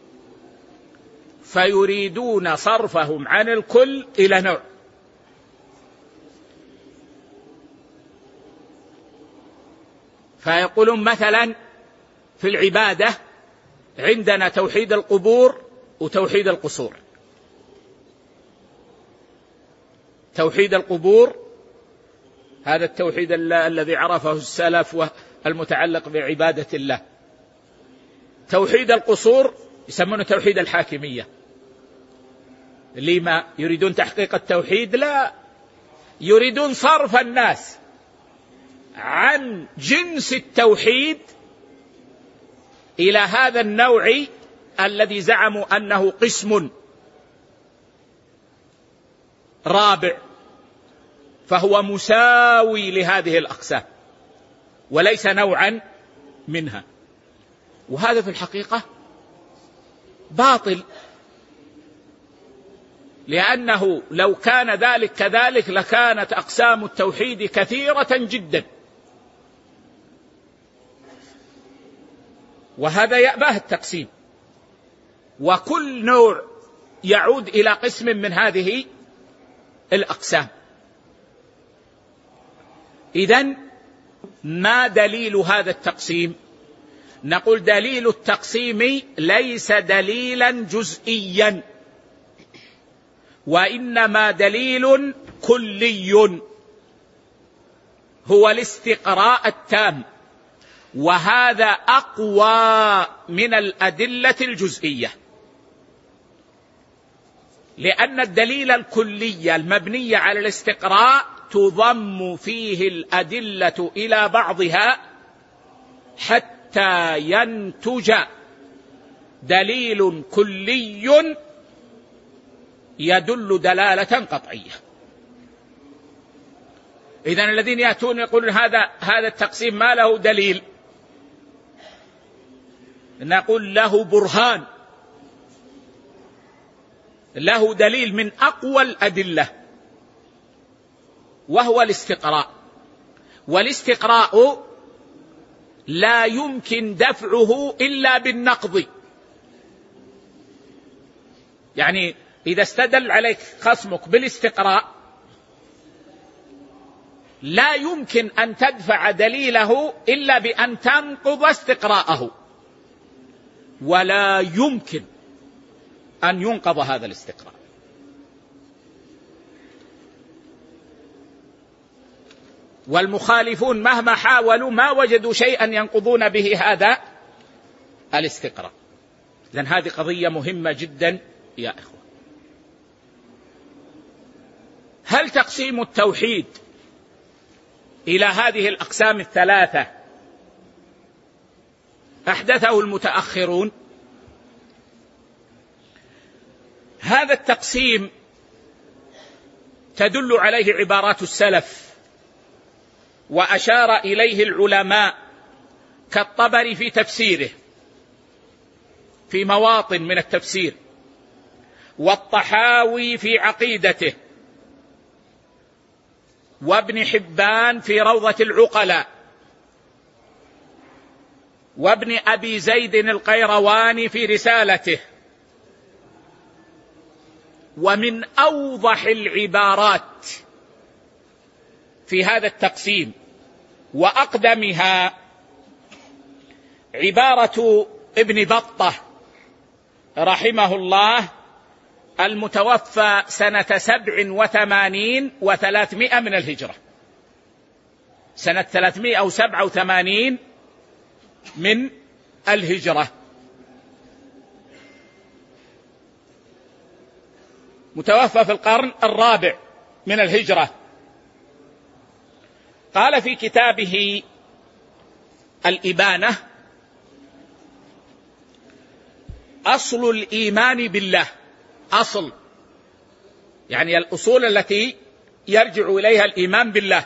فيريدون صرفهم عن الكل إلى نوع. فيقولون مثلا في العبادة عندنا توحيد القبور وتوحيد القصور. توحيد القبور هذا التوحيد الذي عرفه السلف والمتعلق بعبادة الله. توحيد القصور يسمونه توحيد الحاكمية. لما يريدون تحقيق التوحيد؟ لا، يريدون صرف الناس عن جنس التوحيد إلى هذا النوع الذي زعموا أنه قسم رابع، فهو مساوي لهذه الأقسام وليس نوعا منها. وهذا في الحقيقة باطل، لأنه لو كان ذلك كذلك لكانت أقسام التوحيد كثيرة جدا، وهذا يأباه التقسيم، وكل نوع يعود إلى قسم من هذه الأقسام. إذن ما دليل هذا التقسيم؟ نقول دليل التقسيم ليس دليلا جزئيا، وإنما دليل كلي، هو الاستقراء التام، وهذا أقوى من الأدلة الجزئية، لأن الدليل الكلي المبني على الاستقراء تضم فيه الأدلة إلى بعضها حتى ينتج دليل كلي يدل دلالة قطعية. إذن الذين يأتون يقولون هذا التقسيم ما له دليل، نقول له برهان، له دليل من أقوى الأدلة، وهو الاستقراء. والاستقراء لا يمكن دفعه إلا بالنقض، يعني إذا استدل عليك خصمك بالاستقراء لا يمكن أن تدفع دليله إلا بأن تنقض استقراءه، ولا يمكن أن ينقض هذا الاستقراء. والمخالفون مهما حاولوا ما وجدوا شيئا ينقضون به هذا الاستقراء. لأن هذه قضية مهمة جدا يا إخوة. هل تقسيم التوحيد إلى هذه الأقسام الثلاثة أحدثه المتأخرون؟ هذا التقسيم تدل عليه عبارات السلف، وأشار إليه العلماء كالطبري في تفسيره في مواطن من التفسير، والطحاوي في عقيدته، وابن حبان في روضة العقلاء، وابن أبي زيد القيرواني في رسالته. ومن أوضح العبارات في هذا التقسيم وأقدمها عبارة ابن بطة رحمه الله المتوفى سنة 87 و300 من الهجرة، سنة 387 من الهجرة، متوفى في القرن الرابع من الهجرة. قال في كتابه الإبانة: أصل الإيمان بالله، أصل يعني الأصول التي يرجع إليها الإيمان بالله،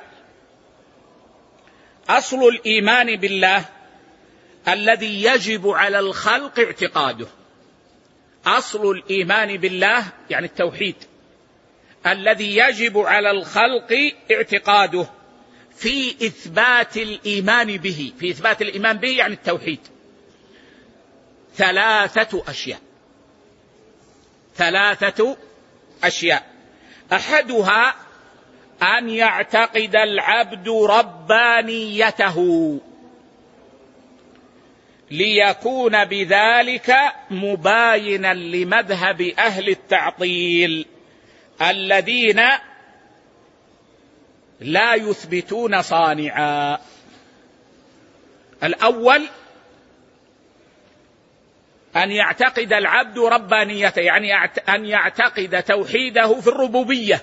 أصل الإيمان بالله الذي يجب على الخلق اعتقاده. أصل الإيمان بالله يعني التوحيد الذي يجب على الخلق اعتقاده في إثبات الإيمان به، في إثبات الإيمان به يعني التوحيد، 3 أشياء، 3 أشياء. أحدها أن يعتقد العبد ربانيته ليكون بذلك مباينا لمذهب أهل التعطيل الذين لا يثبتون صانعا. الأول أن يعتقد العبد ربانيته، يعني أن يعتقد توحيده في الربوبية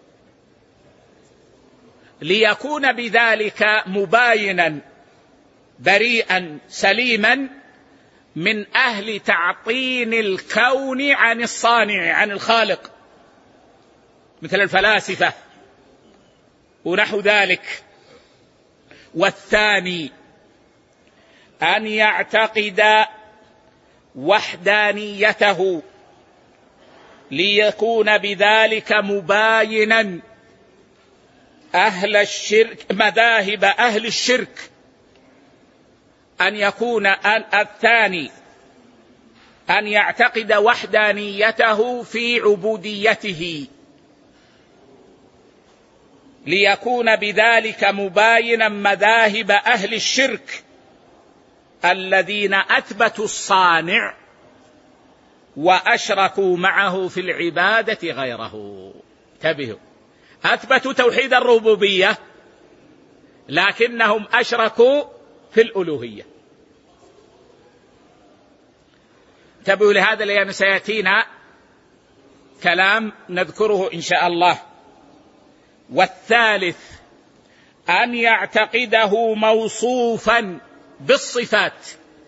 ليكون بذلك مباينا بريئا سليما من أهل تعطيل الكون عن الصانع، عن الخالق، مثل الفلاسفة ونحو ذلك. والثاني أن يعتقد وحدانيته ليكون بذلك مباينا أهل الشرك، مذاهب أهل الشرك. أن يكون الثاني أن يعتقد وحدانيته في عبوديته ليكون بذلك مباينا مذاهب أهل الشرك الذين أثبتوا الصانع وأشركوا معه في العبادة غيره. انتبهوا، أثبتوا توحيد الربوبية لكنهم أشركوا في الألوهية. انتبهوا لهذا لأن سيأتينا كلام نذكره إن شاء الله. والثالث أن يعتقده موصوفا بالصفات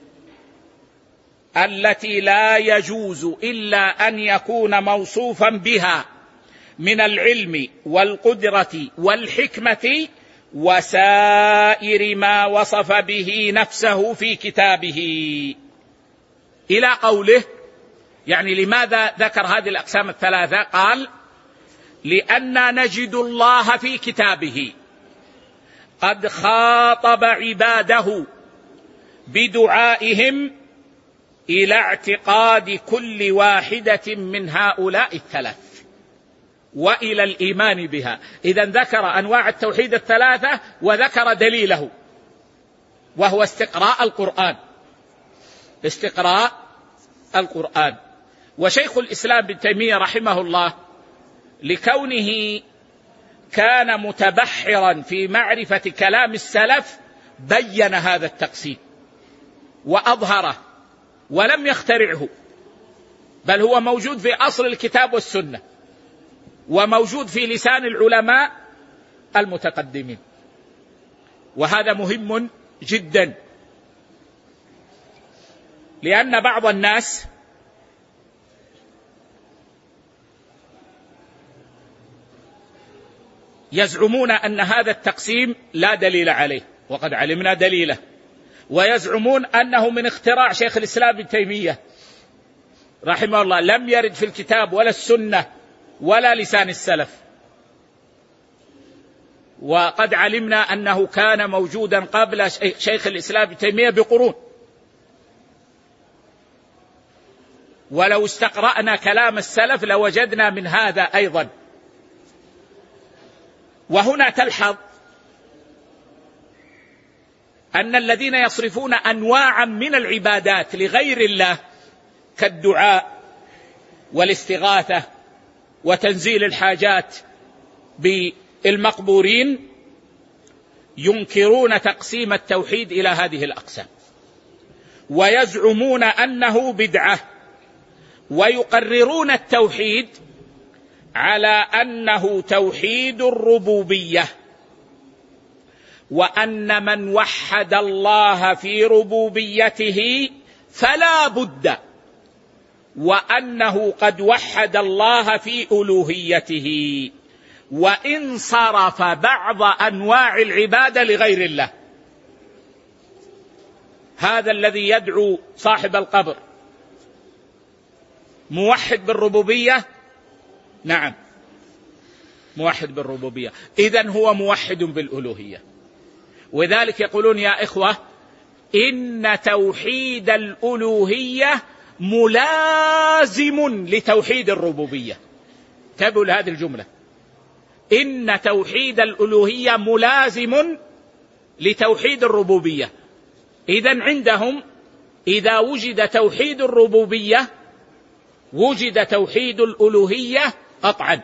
التي لا يجوز إلا أن يكون موصوفا بها من العلم والقدرة والحكمة وسائر ما وصف به نفسه في كتابه، إلى قوله. يعني لماذا ذكر هذه الأقسام الثلاثة؟ قال: لأننا نجد الله في كتابه قد خاطب عباده بدعائهم إلى اعتقاد كل واحدة من هؤلاء الثلاث وإلى الإيمان بها. إذن ذكر أنواع التوحيد الثلاثة وذكر دليله وهو استقراء القرآن، استقراء القرآن. وشيخ الإسلام ابن تيمية رحمه الله لكونه كان متبحرا في معرفة كلام السلف بين هذا التقسيم وأظهره ولم يخترعه، بل هو موجود في أصل الكتاب والسنة وموجود في لسان العلماء المتقدمين. وهذا مهم جدا، لأن بعض الناس يزعمون أن هذا التقسيم لا دليل عليه وقد علمنا دليله، ويزعمون أنه من اختراع شيخ الإسلام ابن تيمية رحمه الله، لم يرد في الكتاب ولا السنة ولا لسان السلف. وقد علمنا أنه كان موجودا قبل شيخ الإسلام ابن تيمية بقرون، ولو استقرأنا كلام السلف لوجدنا من هذا أيضا. وهنا تلحظ أن الذين يصرفون أنواعا من العبادات لغير الله كالدعاء والاستغاثة وتنزيل الحاجات بالمقبورين ينكرون تقسيم التوحيد إلى هذه الأقسام، ويزعمون أنه بدعة، ويقررون التوحيد على أنه توحيد الربوبية، وأن من وحد الله في ربوبيته فلا بد وأنه قد وحد الله في ألوهيته، وإن صرف بعض أنواع العبادة لغير الله. هذا الذي يدعو صاحب القبر موحد بالربوبية؟ نعم موحد بالربوبية، إذن هو موحد بالألوهية. وذلك يقولون يا إخوة إن توحيد الألوهية ملازم لتوحيد الربوبية. انتبهوا لهذه الجملة، إن توحيد الألوهية ملازم لتوحيد الربوبية. إذن عندهم إذا وجد توحيد الربوبية وجد توحيد الألوهية قطعا،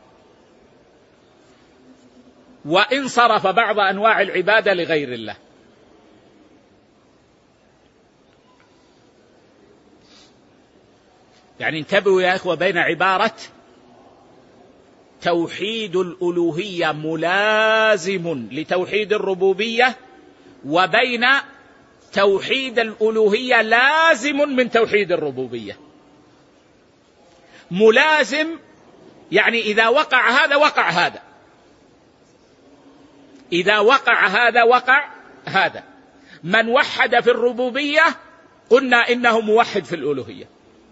وإن صرف بعض أنواع العبادة لغير الله. يعني انتبهوا يا إخوة بين عبارة توحيد الألوهية ملازم لتوحيد الربوبية وبين توحيد الألوهية لازم من توحيد الربوبية. ملازم يعني إذا وقع هذا وقع هذا، إذا وقع هذا وقع هذا. من وحد في الربوبية قلنا إنه موحد في الألوهية.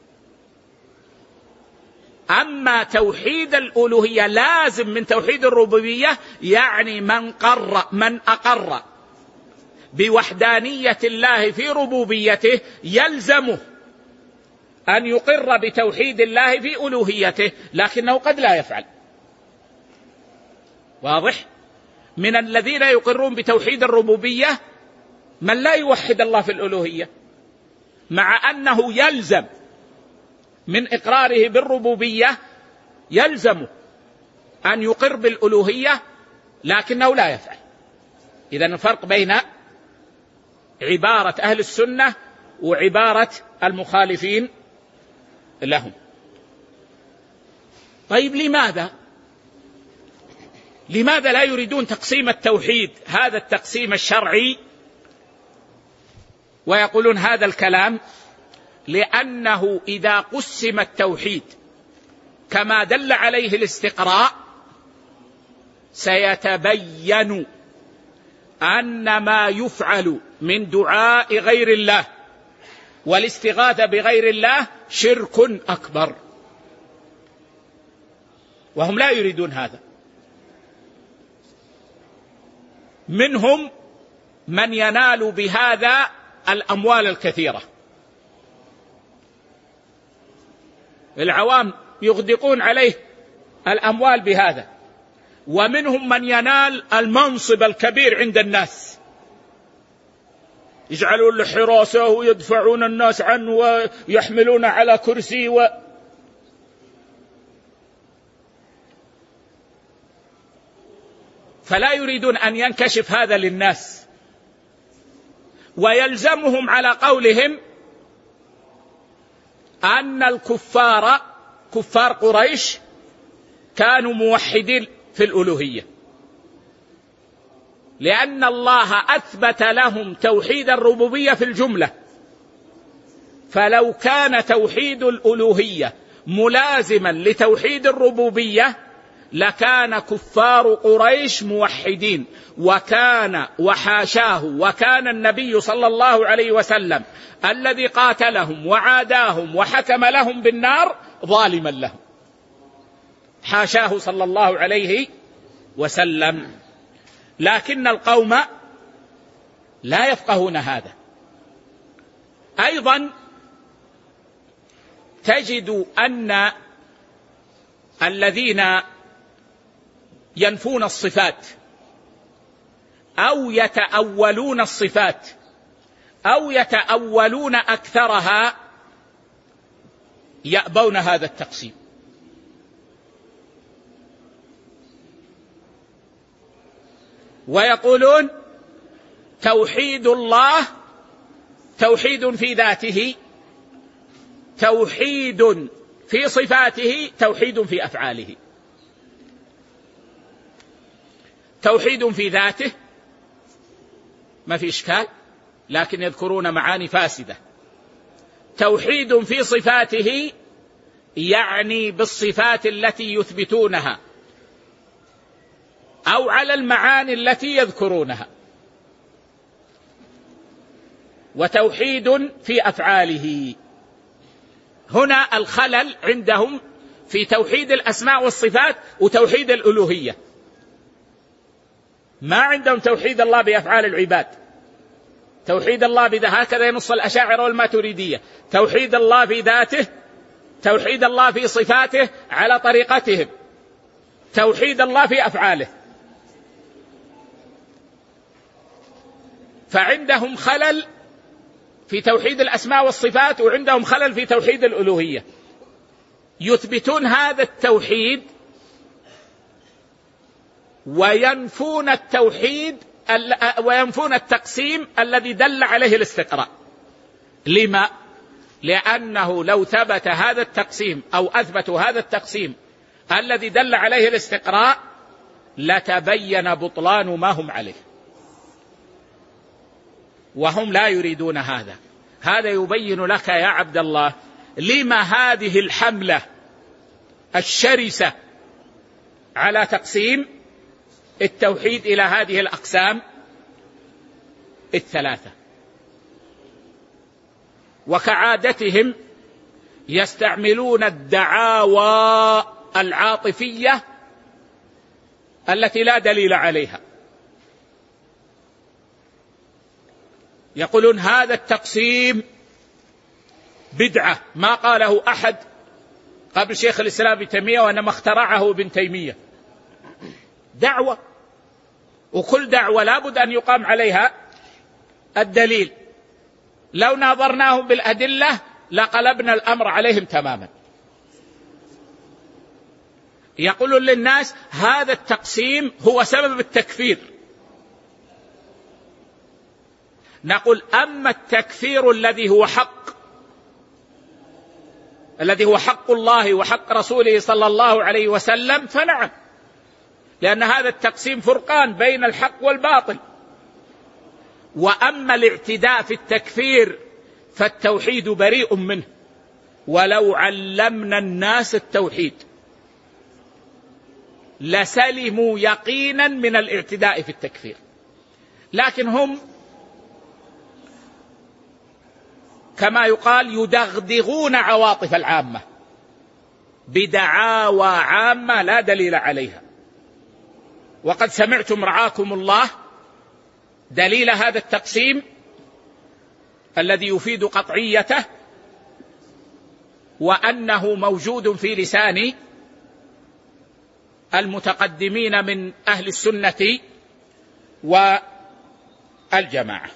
أما توحيد الألوهية لازم من توحيد الربوبية، يعني من أقر بوحدانية الله في ربوبيته يلزمه أن يقر بتوحيد الله في ألوهيته، لكنه قد لا يفعل. واضح؟ من الذين يقرون بتوحيد الربوبية من لا يوحد الله في الألوهية، مع أنه يلزم من إقراره بالربوبية يلزم أن يقر بالألوهية لكنه لا يفعل. إذن الفرق بين عبارة أهل السنة وعبارة المخالفين لهم. طيب لماذا لا يريدون تقسيم التوحيد هذا التقسيم الشرعي ويقولون هذا الكلام؟ لأنه إذا قسم التوحيد كما دل عليه الاستقراء سيتبين أن ما يفعل من دعاء غير الله والاستغاثة بغير الله شرك أكبر، وهم لا يريدون هذا. منهم من ينال بهذا الأموال الكثيرة، العوام يغدقون عليه الأموال بهذا، ومنهم من ينال المنصب الكبير عند الناس، يجعلون له حراسة ويدفعون الناس عنه ويحملون على كرسي فلا يريدون أن ينكشف هذا للناس، ويلزمهم على قولهم أن الكفار كفار قريش كانوا موحدين في الألوهية، لأن الله أثبت لهم توحيد الربوبية في الجملة، فلو كان توحيد الألوهية ملازما لتوحيد الربوبية لكان كفار قريش موحدين، وكان وحاشاه وكان النبي صلى الله عليه وسلم الذي قاتلهم وعاداهم وحكم لهم بالنار ظالما لهم، حاشاه صلى الله عليه وسلم. لكن القوم لا يفقهون هذا. أيضا تجد أن الذين ينفون الصفات أو يتأولون الصفات أو يتأولون أكثرها يأبون هذا التقسيم، ويقولون توحيد الله توحيد في ذاته، توحيد في صفاته، توحيد في أفعاله. توحيد في ذاته ما في إشكال، لكن يذكرون معاني فاسدة. توحيد في صفاته يعني بالصفات التي يثبتونها أو على المعاني التي يذكرونها. وتوحيد في أفعاله، هنا الخلل عندهم في توحيد الأسماء والصفات وتوحيد الألوهية. ما عندهم توحيد الله بأفعال العباد، توحيد الله هكذا ينص الأشاعرة والماتريدية، توحيد الله في ذاته، توحيد الله في صفاته على طريقتهم، توحيد الله في أفعاله. فعندهم خلل في توحيد الأسماء والصفات، وعندهم خلل في توحيد الألوهية. يثبتون هذا التوحيد وينفون التوحيد وينفون التقسيم الذي دل عليه الاستقراء. لما؟ لأنه لو ثبت هذا التقسيم أو أثبتوا هذا التقسيم الذي دل عليه الاستقراء لتبين بطلان ما هم عليه، وهم لا يريدون هذا. هذا يبين لك يا عبد الله لما هذه الحملة الشرسة على تقسيم التوحيد إلى هذه الأقسام الثلاثة. وكعادتهم يستعملون الدعاوى العاطفية التي لا دليل عليها. يقولون هذا التقسيم بدعة ما قاله أحد قبل شيخ الإسلام ابن تيمية، وإنما اخترعه ابن تيمية. دعوة، وكل دعوة لابد أن يقام عليها الدليل. لو ناظرناهم بالأدلة لقلبنا الأمر عليهم تماما. يقولون للناس هذا التقسيم هو سبب التكفير. نقول أما التكفير الذي هو حق، الذي هو حق الله وحق رسوله صلى الله عليه وسلم، فنعم، لأن هذا التقسيم فرقان بين الحق والباطل. وأما الاعتداء في التكفير فالتوحيد بريء منه، ولو علمنا الناس التوحيد لسلموا يقينا من الاعتداء في التكفير. لكن هم كما يقال يدغدغون عواطف العامة بدعاوى عامة لا دليل عليها. وقد سمعتم رعاكم الله دليل هذا التقسيم الذي يفيد قطعيته، وأنه موجود في لسان المتقدمين من أهل السنة والجماعة.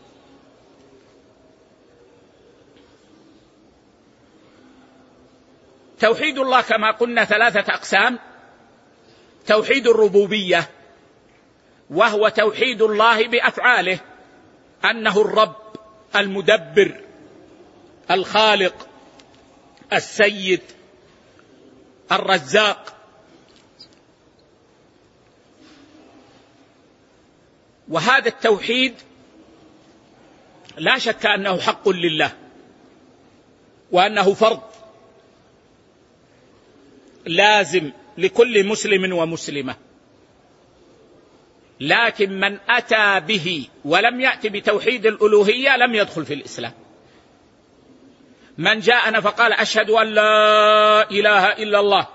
توحيد الله كما قلنا ثلاثة أقسام: توحيد الربوبية، وهو توحيد الله بأفعاله، أنه الرب المدبر الخالق السيد الرزاق. وهذا التوحيد لا شك أنه حق لله، وأنه فرض لازم لكل مسلم ومسلمة. لكن من أتى به ولم يأت بتوحيد الألوهية لم يدخل في الإسلام. من جاءنا فقال أشهد أن لا إله إلا الله،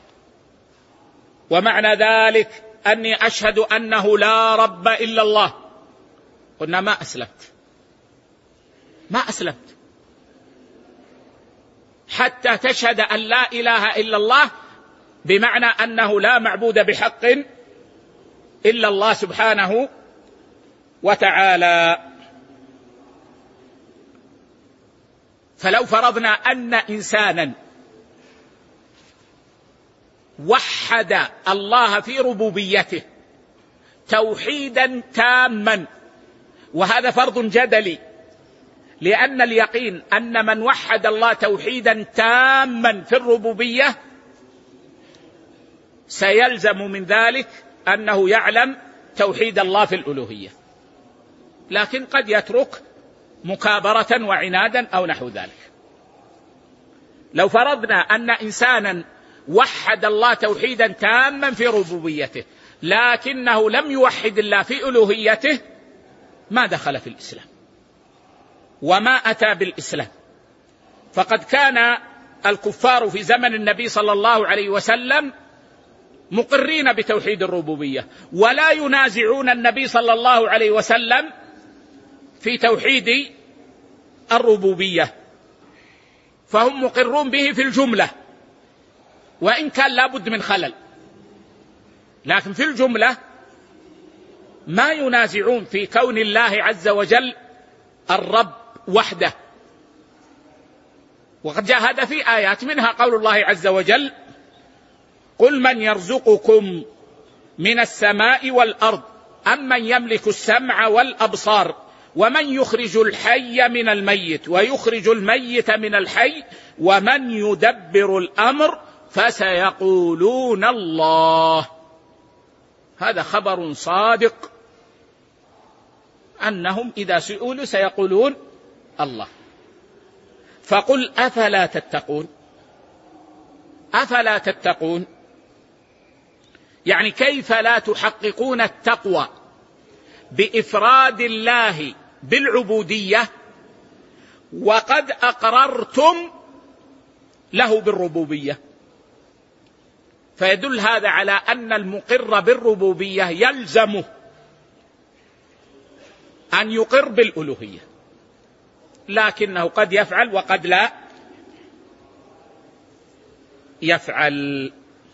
ومعنى ذلك أني أشهد أنه لا رب إلا الله، قلنا ما أسلمت. حتى تشهد أن لا إله إلا الله، بمعنى أنه لا معبود بحق إلا الله سبحانه وتعالى. فلو فرضنا أن إنسانا وحد الله في ربوبيته توحيدا تاما، وهذا فرض جدلي، لأن اليقين أن من وحد الله توحيدا تاما في الربوبية سيلزم من ذلك أنه يعلم توحيد الله في الألوهية، لكن قد يترك مكابرة وعنادا أو نحو ذلك. لو فرضنا أن إنسانا وحد الله توحيدا تاما في ربوبيته لكنه لم يوحد الله في ألوهيته ما دخل في الإسلام وما أتى بالإسلام. فقد كان الكفار في زمن النبي صلى الله عليه وسلم مقرين بتوحيد الربوبية ولا ينازعون النبي صلى الله عليه وسلم في توحيد الربوبية، فهم مقرون به في الجملة، وإن كان لابد من خلل، لكن في الجملة ما ينازعون في كون الله عز وجل الرب وحده. وقد جاء هذا في آيات، منها قول الله عز وجل: قل من يرزقكم من السماء والأرض أمن يملك السمع والأبصار ومن يخرج الحي من الميت ويخرج الميت من الحي ومن يدبر الأمر فسيقولون الله. هذا خبر صادق أنهم إذا سئلوا سيقولون الله. فقل أفلا تتقون؟ أفلا تتقون يعني كيف لا تحققون التقوى بإفراد الله بالعبودية وقد أقررتم له بالربوبية؟ فيدل هذا على أن المقر بالربوبية يلزمه أن يقر بالألوهية، لكنه قد يفعل وقد لا يفعل.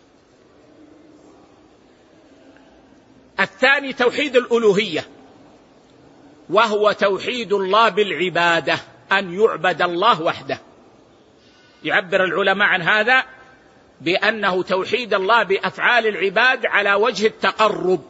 الثاني توحيد الألوهية، وهو توحيد الله بالعبادة، أن يعبد الله وحده. يعبر العلماء عن هذا بأنه توحيد الله بأفعال العباد على وجه التقرب.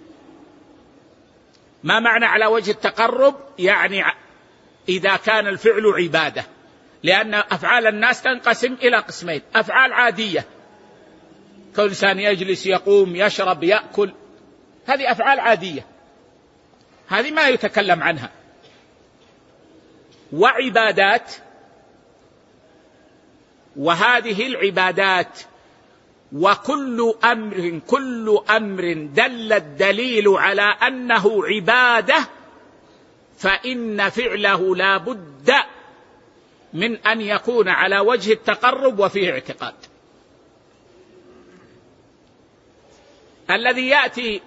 ما معنى على وجه التقرب؟ يعني إذا كان الفعل عبادة، لأن أفعال الناس تنقسم إلى قسمين: أفعال عادية كل إنسان يجلس يقوم يشرب يأكل، هذه أفعال عادية، هذه ما يتكلم عنها. وعبادات، وهذه العبادات وكل أمر دل الدليل على أنه عبادة فإن فعله لا بد من أن يكون على وجه التقرب وفيه اعتقاد. الذي يأتي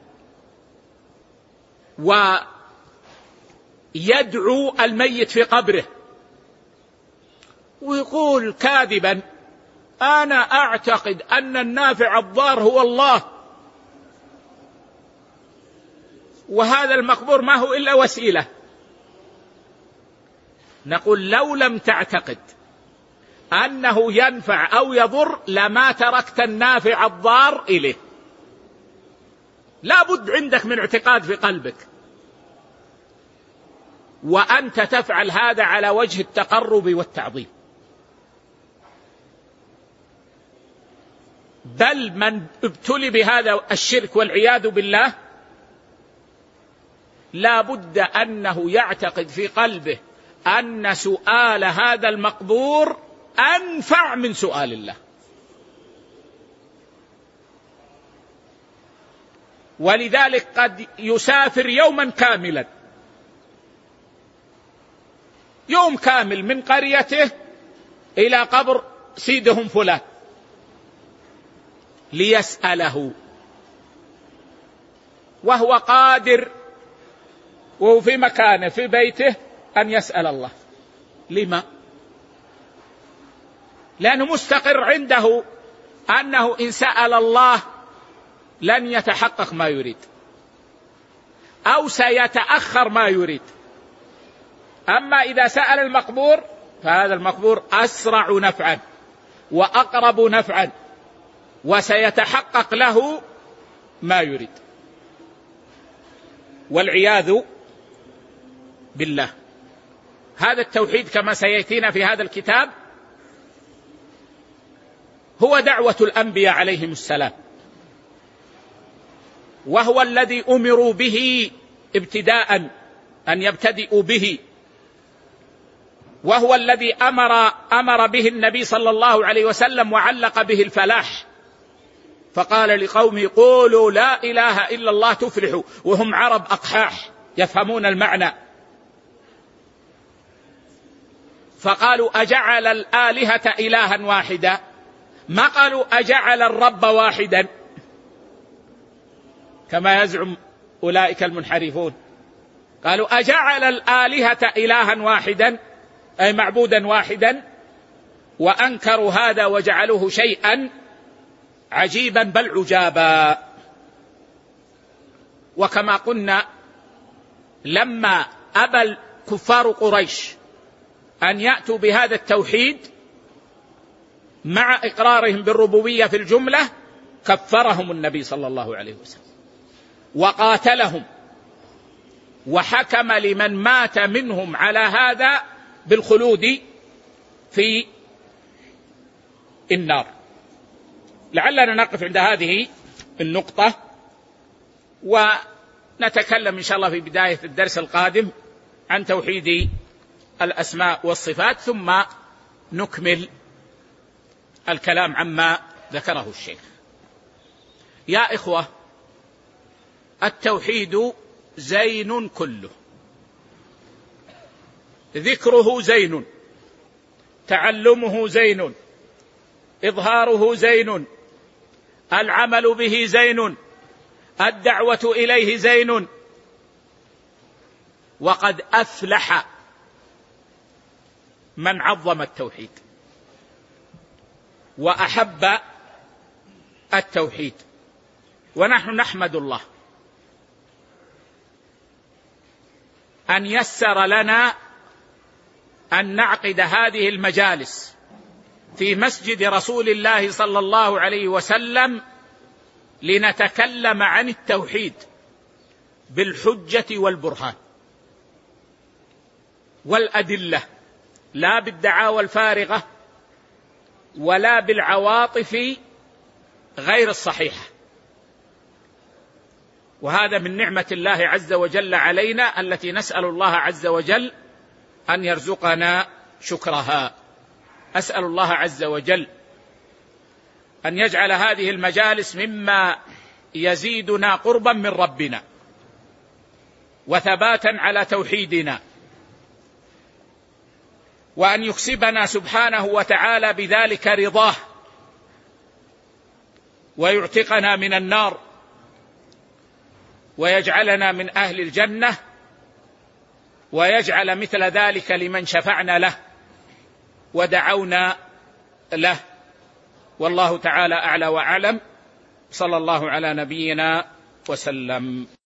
ويدعو الميت في قبره ويقول كاذبا: أنا أعتقد أن النافع الضار هو الله، وهذا المقبور ما هو إلا وسيلة. نقول: لو لم تعتقد أنه ينفع أو يضر لما تركت النافع الضار إليه، لا بد عندك من اعتقاد في قلبك، وأنت تفعل هذا على وجه التقرب والتعظيم. بل من ابتلي بهذا الشرك والعياذ بالله لا بد أنه يعتقد في قلبه أن سؤال هذا المقبور أنفع من سؤال الله. ولذلك قد يسافر يوما كاملا، يوم كامل من قريته إلى قبر سيدهم فلان ليسأله، وهو قادر وهو في مكانه في بيته أن يسأل الله. لما؟ لأنه مستقر عنده أنه إن سأل الله لن يتحقق ما يريد أو سيتأخر ما يريد. أما إذا سأل المقبور فهذا المقبور أسرع نفعا وأقرب نفعا وسيتحقق له ما يريد، والعياذ بالله. هذا التوحيد كما سيأتينا في هذا الكتاب هو دعوة الأنبياء عليهم السلام، وهو الذي أمروا به ابتداء أن يبتدئوا به، وهو الذي أمر به النبي صلى الله عليه وسلم وعلق به الفلاح، فقال لقومه قولوا لا إله إلا الله تفلحوا، وهم عرب أقحاح يفهمون المعنى. فقالوا أجعل الآلهة إلها واحدا، ما قالوا أجعل الرب واحدا كما يزعم أولئك المنحرفون، قالوا أجعل الآلهة إلها واحدا أي معبودا واحدا، وأنكروا هذا وجعلوه شيئا عجيبا بل عجابا. وكما قلنا لما أبى كفار قريش أن يأتوا بهذا التوحيد مع إقرارهم بالربوبية في الجملة كفرهم النبي صلى الله عليه وسلم وقاتلهم، وحكم لمن مات منهم على هذا بالخلود في النار. لعلنا نقف عند هذه النقطة، ونتكلم إن شاء الله في بداية الدرس القادم عن توحيد الأسماء والصفات، ثم نكمل الكلام عما ذكره الشيخ. يا إخوة، التوحيد زين كله، ذكره زين، تعلمه زين، إظهاره زين، العمل به زين، الدعوة إليه زين. وقد أفلح من عظم التوحيد وأحب التوحيد. ونحن نحمد الله أن يسر لنا أن نعقد هذه المجالس في مسجد رسول الله صلى الله عليه وسلم لنتكلم عن التوحيد بالحجة والبرهان والأدلة، لا بالدعاوى الفارغة ولا بالعواطف غير الصحيحة. وهذا من نعمة الله عز وجل علينا التي نسأل الله عز وجل أن يرزقنا شكرها. أسأل الله عز وجل أن يجعل هذه المجالس مما يزيدنا قربا من ربنا وثباتا على توحيدنا، وأن يكسبنا سبحانه وتعالى بذلك رضاه ويعتقنا من النار ويجعلنا من أهل الجنة، ويجعل مثل ذلك لمن شفعنا له ودعونا له. والله تعالى أعلى وأعلم. صلى الله على نبينا وسلم.